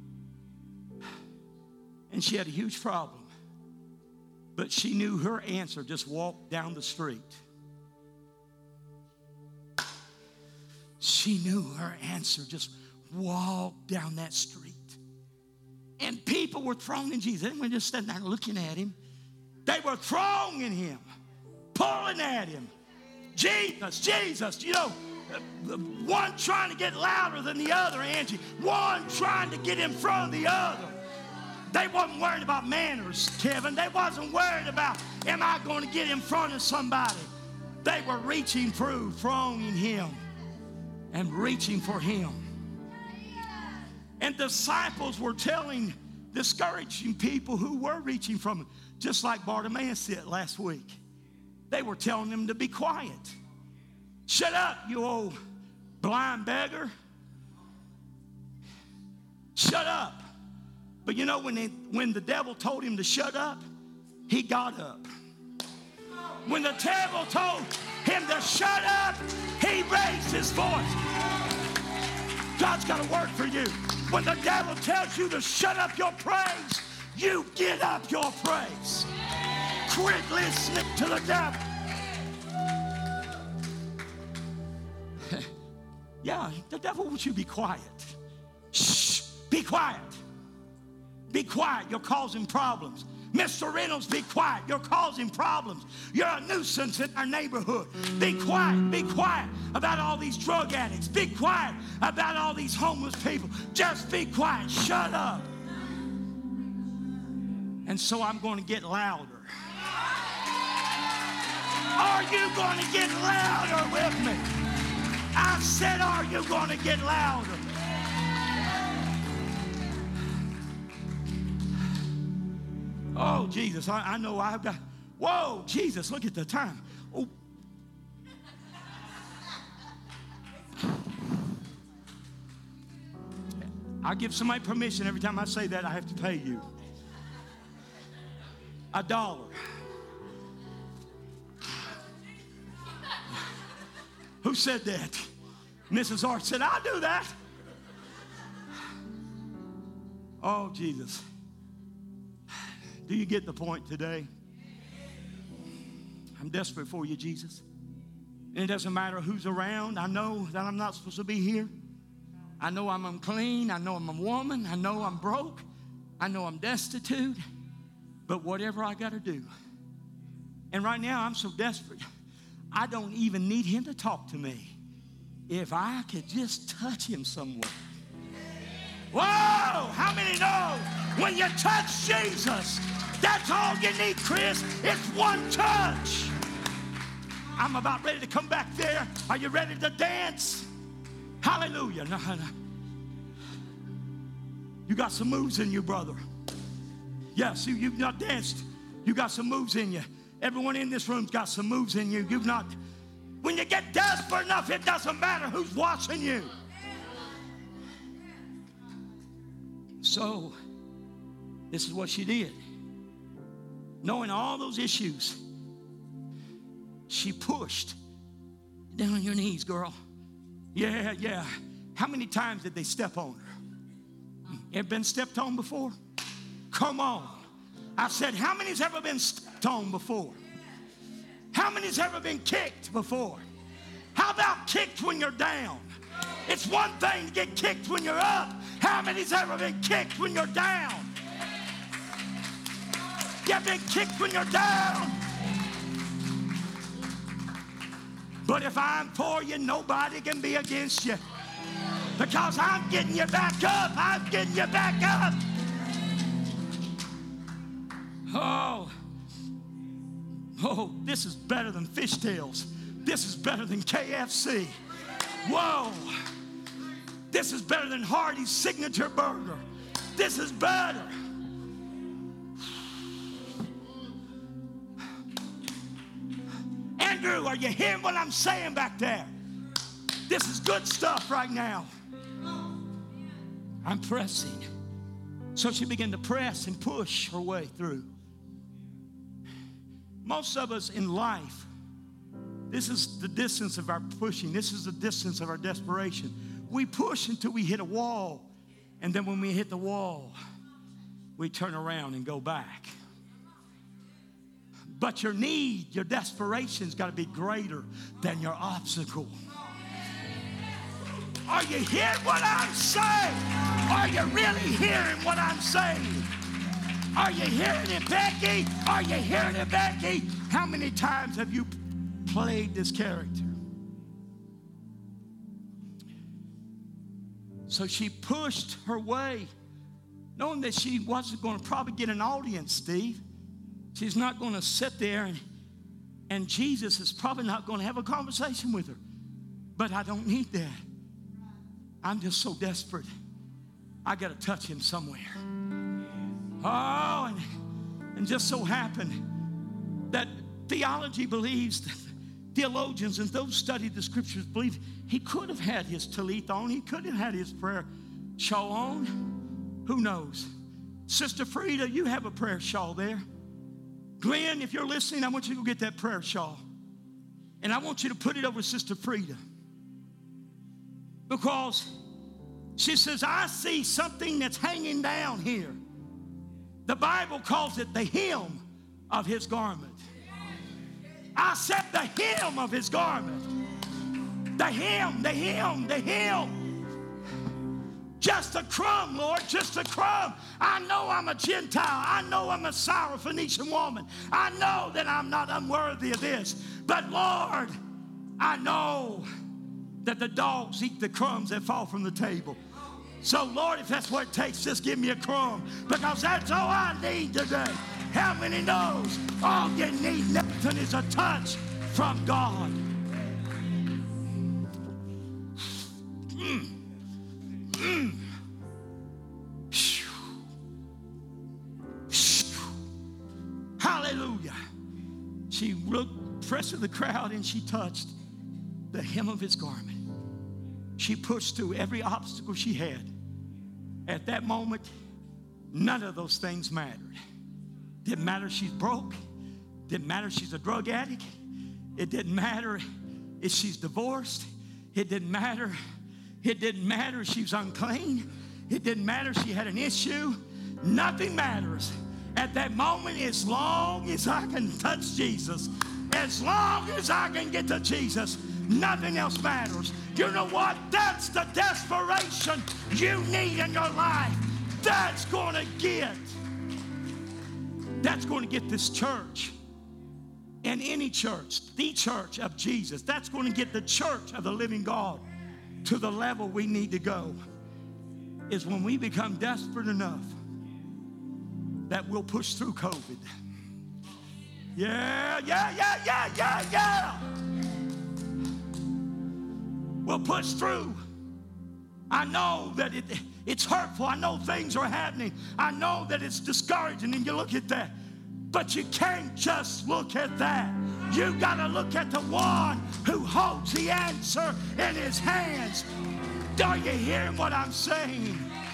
And she had a huge problem. But she knew her answer. Just walk down the street. She knew her answer. Just walked down that street. And people were thronging Jesus. They weren't just standing there looking at him. They were thronging him, pulling at him. Jesus, Jesus, you know, one trying to get louder than the other, Angie. One trying to get in front of the other. They wasn't worried about manners, Kevin. They wasn't worried about, am I going to get in front of somebody? They were reaching through, thronging him and reaching for him. And disciples were telling, discouraging people who were reaching from him, just like Bartimaeus said last week. They were telling them to be quiet. Shut up, you old blind beggar. Shut up. But you know, when the devil told him to shut up, he got up. When the devil told him to shut up, he raised his voice. God's got a word for you. When the devil tells you to shut up your praise, you get up your praise. Quit listening to the devil. Yeah, the devil wants you to be quiet. Shh, be quiet. Be quiet, you're causing problems. Mr. Reynolds, be quiet, you're causing problems. You're a nuisance in our neighborhood. Be quiet about all these drug addicts. Be quiet about all these homeless people. Just be quiet, shut up. And so I'm going to get louder. Are you going to get louder with me? I said, are you going to get louder? Oh, Jesus, I know I've got, whoa, Jesus, look at the time. Oh. I give somebody permission every time I say that, I have to pay you $1. Who said that? Mrs. Art said, I'll do that. Oh, Jesus. Do you get the point today? I'm desperate for you, Jesus. And it doesn't matter who's around. I know that I'm not supposed to be here. I know I'm unclean. I know I'm a woman. I know I'm broke. I know I'm destitute. But whatever I got to do. And right now I'm so desperate. I don't even need him to talk to me. If I could just touch him somewhere. Whoa! How many know when you touch Jesus, that's all you need, Chris? It's one touch. I'm about ready to come back there. Are you ready to dance? Hallelujah. No. You got some moves in you, brother. Yes, you've not danced. You got some moves in you. Everyone in this room's got some moves in you. You've not. When you get desperate enough, it doesn't matter who's watching you. So, this is what she did. Knowing all those issues, she pushed. Down on your knees, girl. Yeah. How many times did they step on her? Ever been stepped on before? Come on. I said, how many's ever been stepped on before? How many's ever been kicked before? How about kicked when you're down? It's one thing to get kicked when you're up. How many's ever been kicked when you're down? You've been kicked when you're down. But if I'm for you, nobody can be against you. Because I'm getting you back up. I'm getting you back up. Oh, this is better than fishtails. This is better than KFC. Whoa. This is better than Hardee's signature burger. This is better. Andrew, are you hearing what I'm saying back there? This is good stuff right now. I'm pressing. So she began to press and push her way through. Most of us in life, this is the distance of our pushing. This is the distance of our desperation. We push until we hit a wall. And then when we hit the wall, we turn around and go back. But your need, your desperation's got to be greater than your obstacle. Are you hearing what I'm saying? Are you really hearing what I'm saying? Are you hearing it, Becky? Are you hearing it, Becky? How many times have you played this character? So she pushed her way, knowing that she wasn't going to probably get an audience, Steve. She's not going to sit there and Jesus is probably not going to have a conversation with her. But I don't need that. I'm just so desperate. I got to touch him somewhere. Oh, and just so happened that theology believes, that theologians and those study the scriptures believe he could have had his tallit on. He could have had his prayer shawl on. Who knows? Sister Frida, you have a prayer shawl there. Glenn, if you're listening, I want you to go get that prayer shawl. And I want you to put it over Sister Frida. Because she says, I see something that's hanging down here. The Bible calls it the hem of his garment. I said the hem of his garment. The hem, the hem, the hem. Just a crumb, Lord, just a crumb. I know I'm a Gentile. I know I'm a Syrophoenician woman. I know that I'm not unworthy of this. But Lord, I know that the dogs eat the crumbs that fall from the table. So Lord, if that's what it takes, just give me a crumb, because that's all I need today. How many knows all you need, Nathan, is a touch from God? Hallelujah. She looked, pressed to the crowd, and she touched the hem of his garment. She pushed through every obstacle she had. At that moment, none of those things mattered. Didn't matter she's broke. Didn't matter she's a drug addict. It didn't matter if she's divorced. It didn't matter. It didn't matter if she was unclean. It didn't matter if she had an issue. Nothing matters at that moment as long as I can touch Jesus. As long as I can get to Jesus, nothing else matters. You know what? That's the desperation you need in your life. That's going to get this church, and any church, the church of Jesus. That's going to get the church of the living God to the level we need to go, is when we become desperate enough that we'll push through COVID. Yeah. We'll push through. I know that it's hurtful. I know things are happening. I know that it's discouraging, and you look at that. But you can't just look at that. You got to look at the one who holds the answer in his hands. Are you hearing what I'm saying?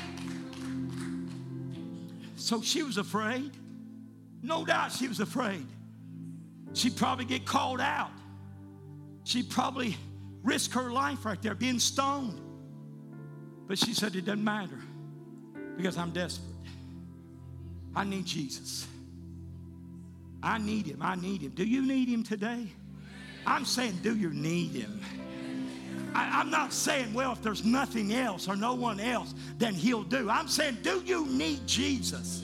So she was afraid. No doubt she was afraid. She'd probably get called out. She'd probably risk her life right there, being stoned. But she said, it doesn't matter, because I'm desperate. I need Jesus. I need him. I need him. Do you need him today? I'm saying, do you need him? I'm not saying, well, if there's nothing else or no one else, then he'll do. I'm saying, do you need Jesus?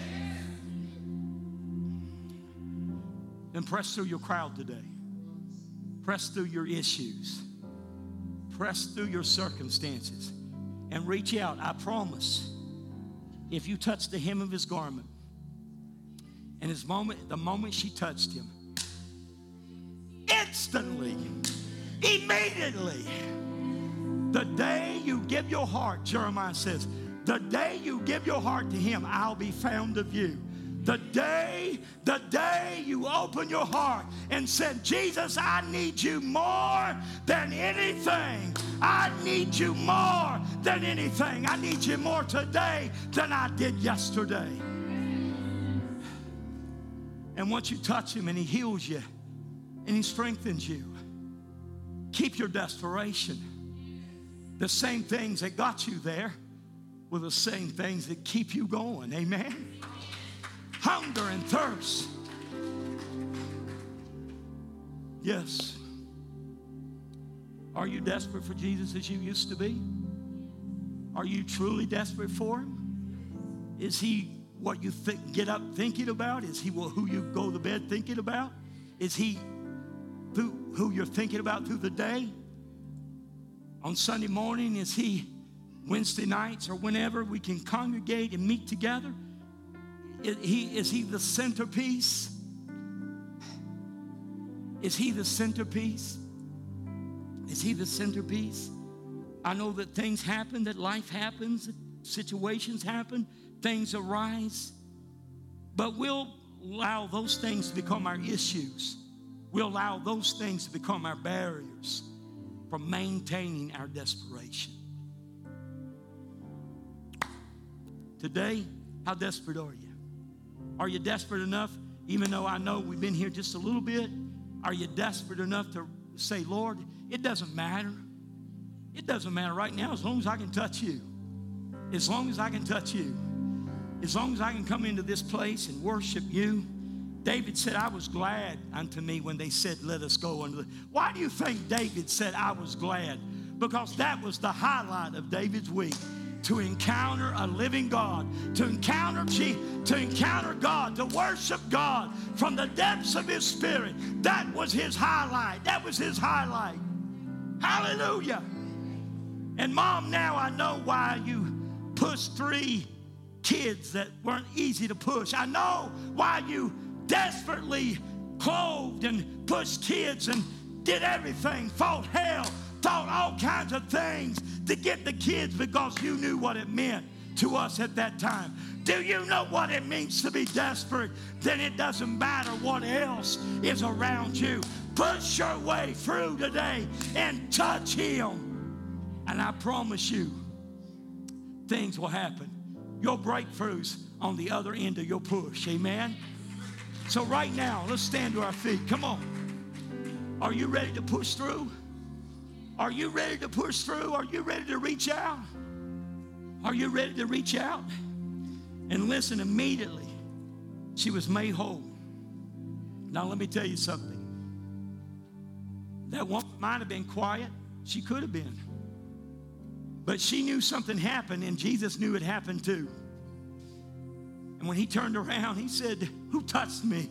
Then press through your crowd today. Press through your issues. Press through your circumstances and reach out. I promise, if you touch the hem of his garment, and the moment she touched him, instantly, immediately, the day you give your heart, Jeremiah says, the day you give your heart to him, I'll be found of you. The day you open your heart and said, Jesus, I need you more than anything. I need you more than anything. I need you more today than I did yesterday. And once you touch him and he heals you and he strengthens you, keep your desperation. The same things that got you there were the same things that keep you going. Amen? Hunger and thirst. Yes. Are you desperate for Jesus as you used to be? Are you truly desperate for him? Is he what you get up thinking about? Is he who you go to bed thinking about? Is he who you're thinking about through the day? On Sunday morning, is he Wednesday nights or whenever we can congregate and meet together? Is he the centerpiece? Is he the centerpiece? Is he the centerpiece? I know that things happen, that life happens, that situations happen, things arise, but we'll allow those things to become our issues. We'll allow those things to become our barriers from maintaining our desperation. Today, how desperate are you? Are you desperate enough, even though I know we've been here just a little bit, are you desperate enough to say, Lord, it doesn't matter. It doesn't matter right now as long as I can touch you. As long as I can touch you. As long as I can come into this place and worship you. David said, I was glad unto me when they said, let us go unto the... Why do you think David said, I was glad? Because that was the highlight of David's week. To encounter a living God, to encounter God, to worship God from the depths of his spirit. That was his highlight. That was his highlight. Hallelujah. And Mom, now I know why you pushed 3 kids that weren't easy to push. I know why you desperately clothed and pushed kids and did everything, fought hell, thought all kinds of things to get the kids because you knew what it meant to us at that time. Do you know what it means to be desperate? Then it doesn't matter what else is around you. Push your way through today and touch him. And I promise you, things will happen. Your breakthroughs on the other end of your push. Amen? So right now, let's stand to our feet. Come on. Are you ready to push through? Are you ready to push through? Are you ready to reach out? Are you ready to reach out? And listen, immediately, she was made whole. Now, let me tell you something. That woman might have been quiet. She could have been. But she knew something happened, and Jesus knew it happened too. And when he turned around, he said, who touched me?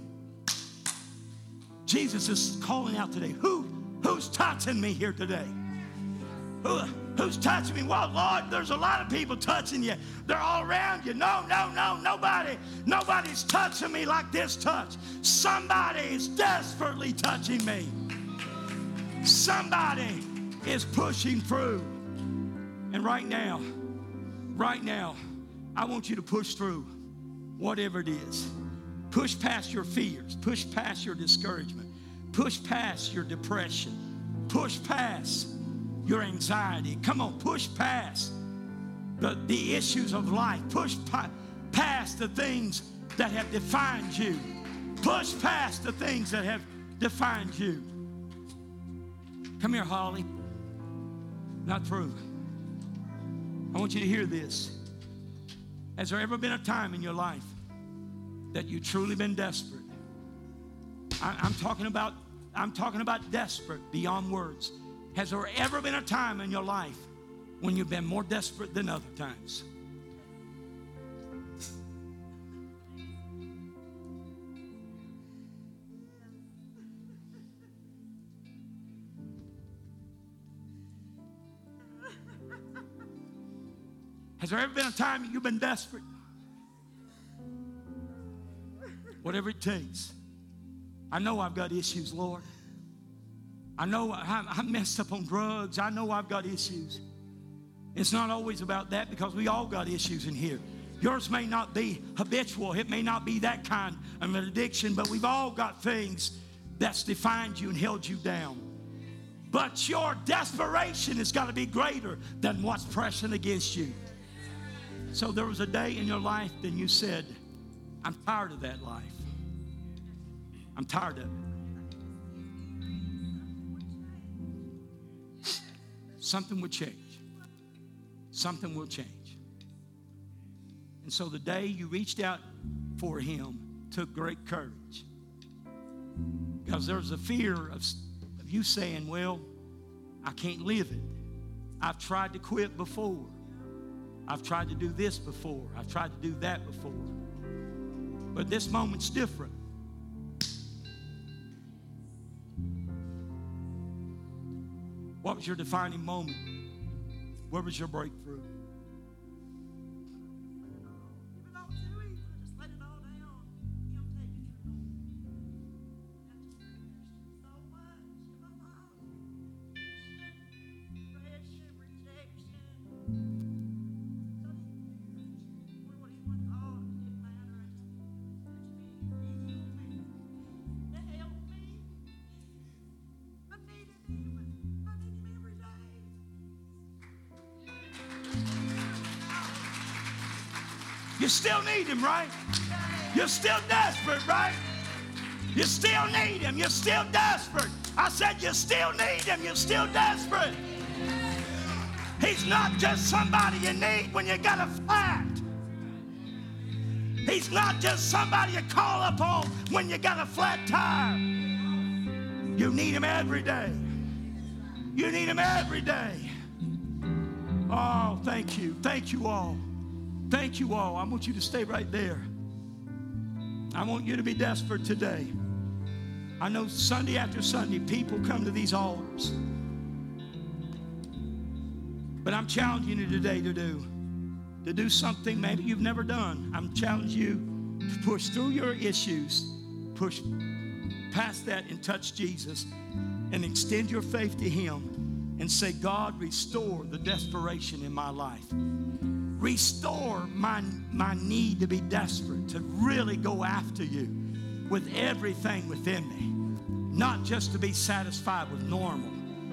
Jesus is calling out today. Who's touching me here today? Who's touching me? Well, Lord, there's a lot of people touching you. They're all around you. No, nobody. Nobody's touching me like this touch. Somebody is desperately touching me. Somebody is pushing through. And right now, I want you to push through whatever it is. Push past your fears. Push past your discouragement. Push past your depression. Push past your anxiety. Come on, push past the issues of life. Push past the things that have defined you. Push past the things that have defined you. Come here, Holly. Not through. I want you to hear this. Has there ever been a time in your life that you've truly been desperate? I'm talking about desperate beyond words. Has there ever been a time in your life when you've been more desperate than other times? Has there ever been a time you've been desperate? Whatever it takes. I know I've got issues, Lord. I know I'm messed up on drugs. I know I've got issues. It's not always about that because we all got issues in here. Yours may not be habitual. It may not be that kind of an addiction, but we've all got things that's defined you and held you down. But your desperation has got to be greater than what's pressing against you. So there was a day in your life that you said, I'm tired of that life. I'm tired of it. Something will change. Something will change. And so the day you reached out for him took great courage. Because there was a fear of you saying, well, I can't live it. I've tried to quit before. I've tried to do this before. I've tried to do that before. But this moment's different. What was your defining moment? Where was your breakthrough? You still need him, right? You're still desperate, right? You still need him. You're still desperate. I said you still need him. You're still desperate. He's not just somebody you need when you got a flat. He's not just somebody you call upon when you got a flat tire. You need him every day. You need him every day. Oh, thank you. Thank you all. Thank you all. I want you to stay right there. I want you to be desperate today. I know Sunday after Sunday, people come to these altars. But I'm challenging you today to do something maybe you've never done. I'm challenging you to push through your issues, push past that and touch Jesus and extend your faith to him and say, God, restore the desperation in my life. Restore my need to be desperate, to really go after you with everything within me. Not just to be satisfied with normal,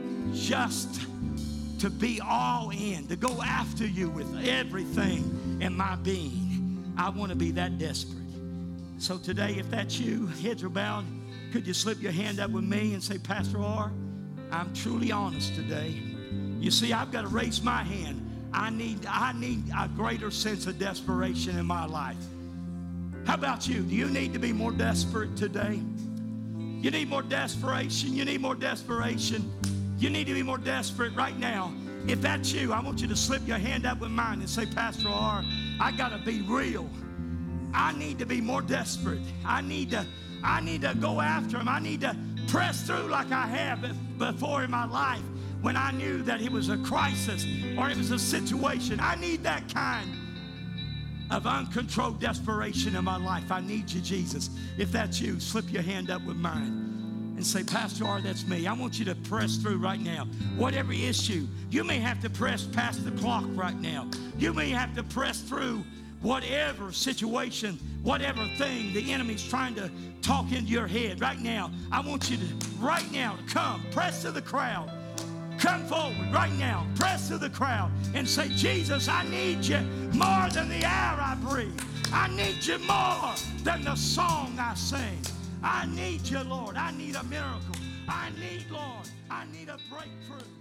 just to be all in, to go after you with everything in my being. I want to be that desperate. So today, if that's you, heads are bowed, could you slip your hand up with me and say, Pastor R, I'm truly honest today. You see, I've got to raise my hand. I need a greater sense of desperation in my life. How about you? Do you need to be more desperate today? You need more desperation. You need more desperation. You need to be more desperate right now. If that's you, I want you to slip your hand up with mine and say, Pastor R, I got to be real. I need to be more desperate. I need to go after him. I need to press through like I have before in my life. When I knew that it was a crisis or it was a situation. I need that kind of uncontrolled desperation in my life. I need you, Jesus. If that's you, slip your hand up with mine and say, Pastor R, that's me. I want you to press through right now. Whatever issue, you may have to press past the clock right now. You may have to press through whatever situation, whatever thing the enemy's trying to talk into your head right now. I want you to, right now, to come, press to the crowd. Come forward right now, press to the crowd and say, Jesus, I need you more than the air I breathe. I need you more than the song I sing. I need you, Lord. I need a miracle. I need, Lord, I need a breakthrough.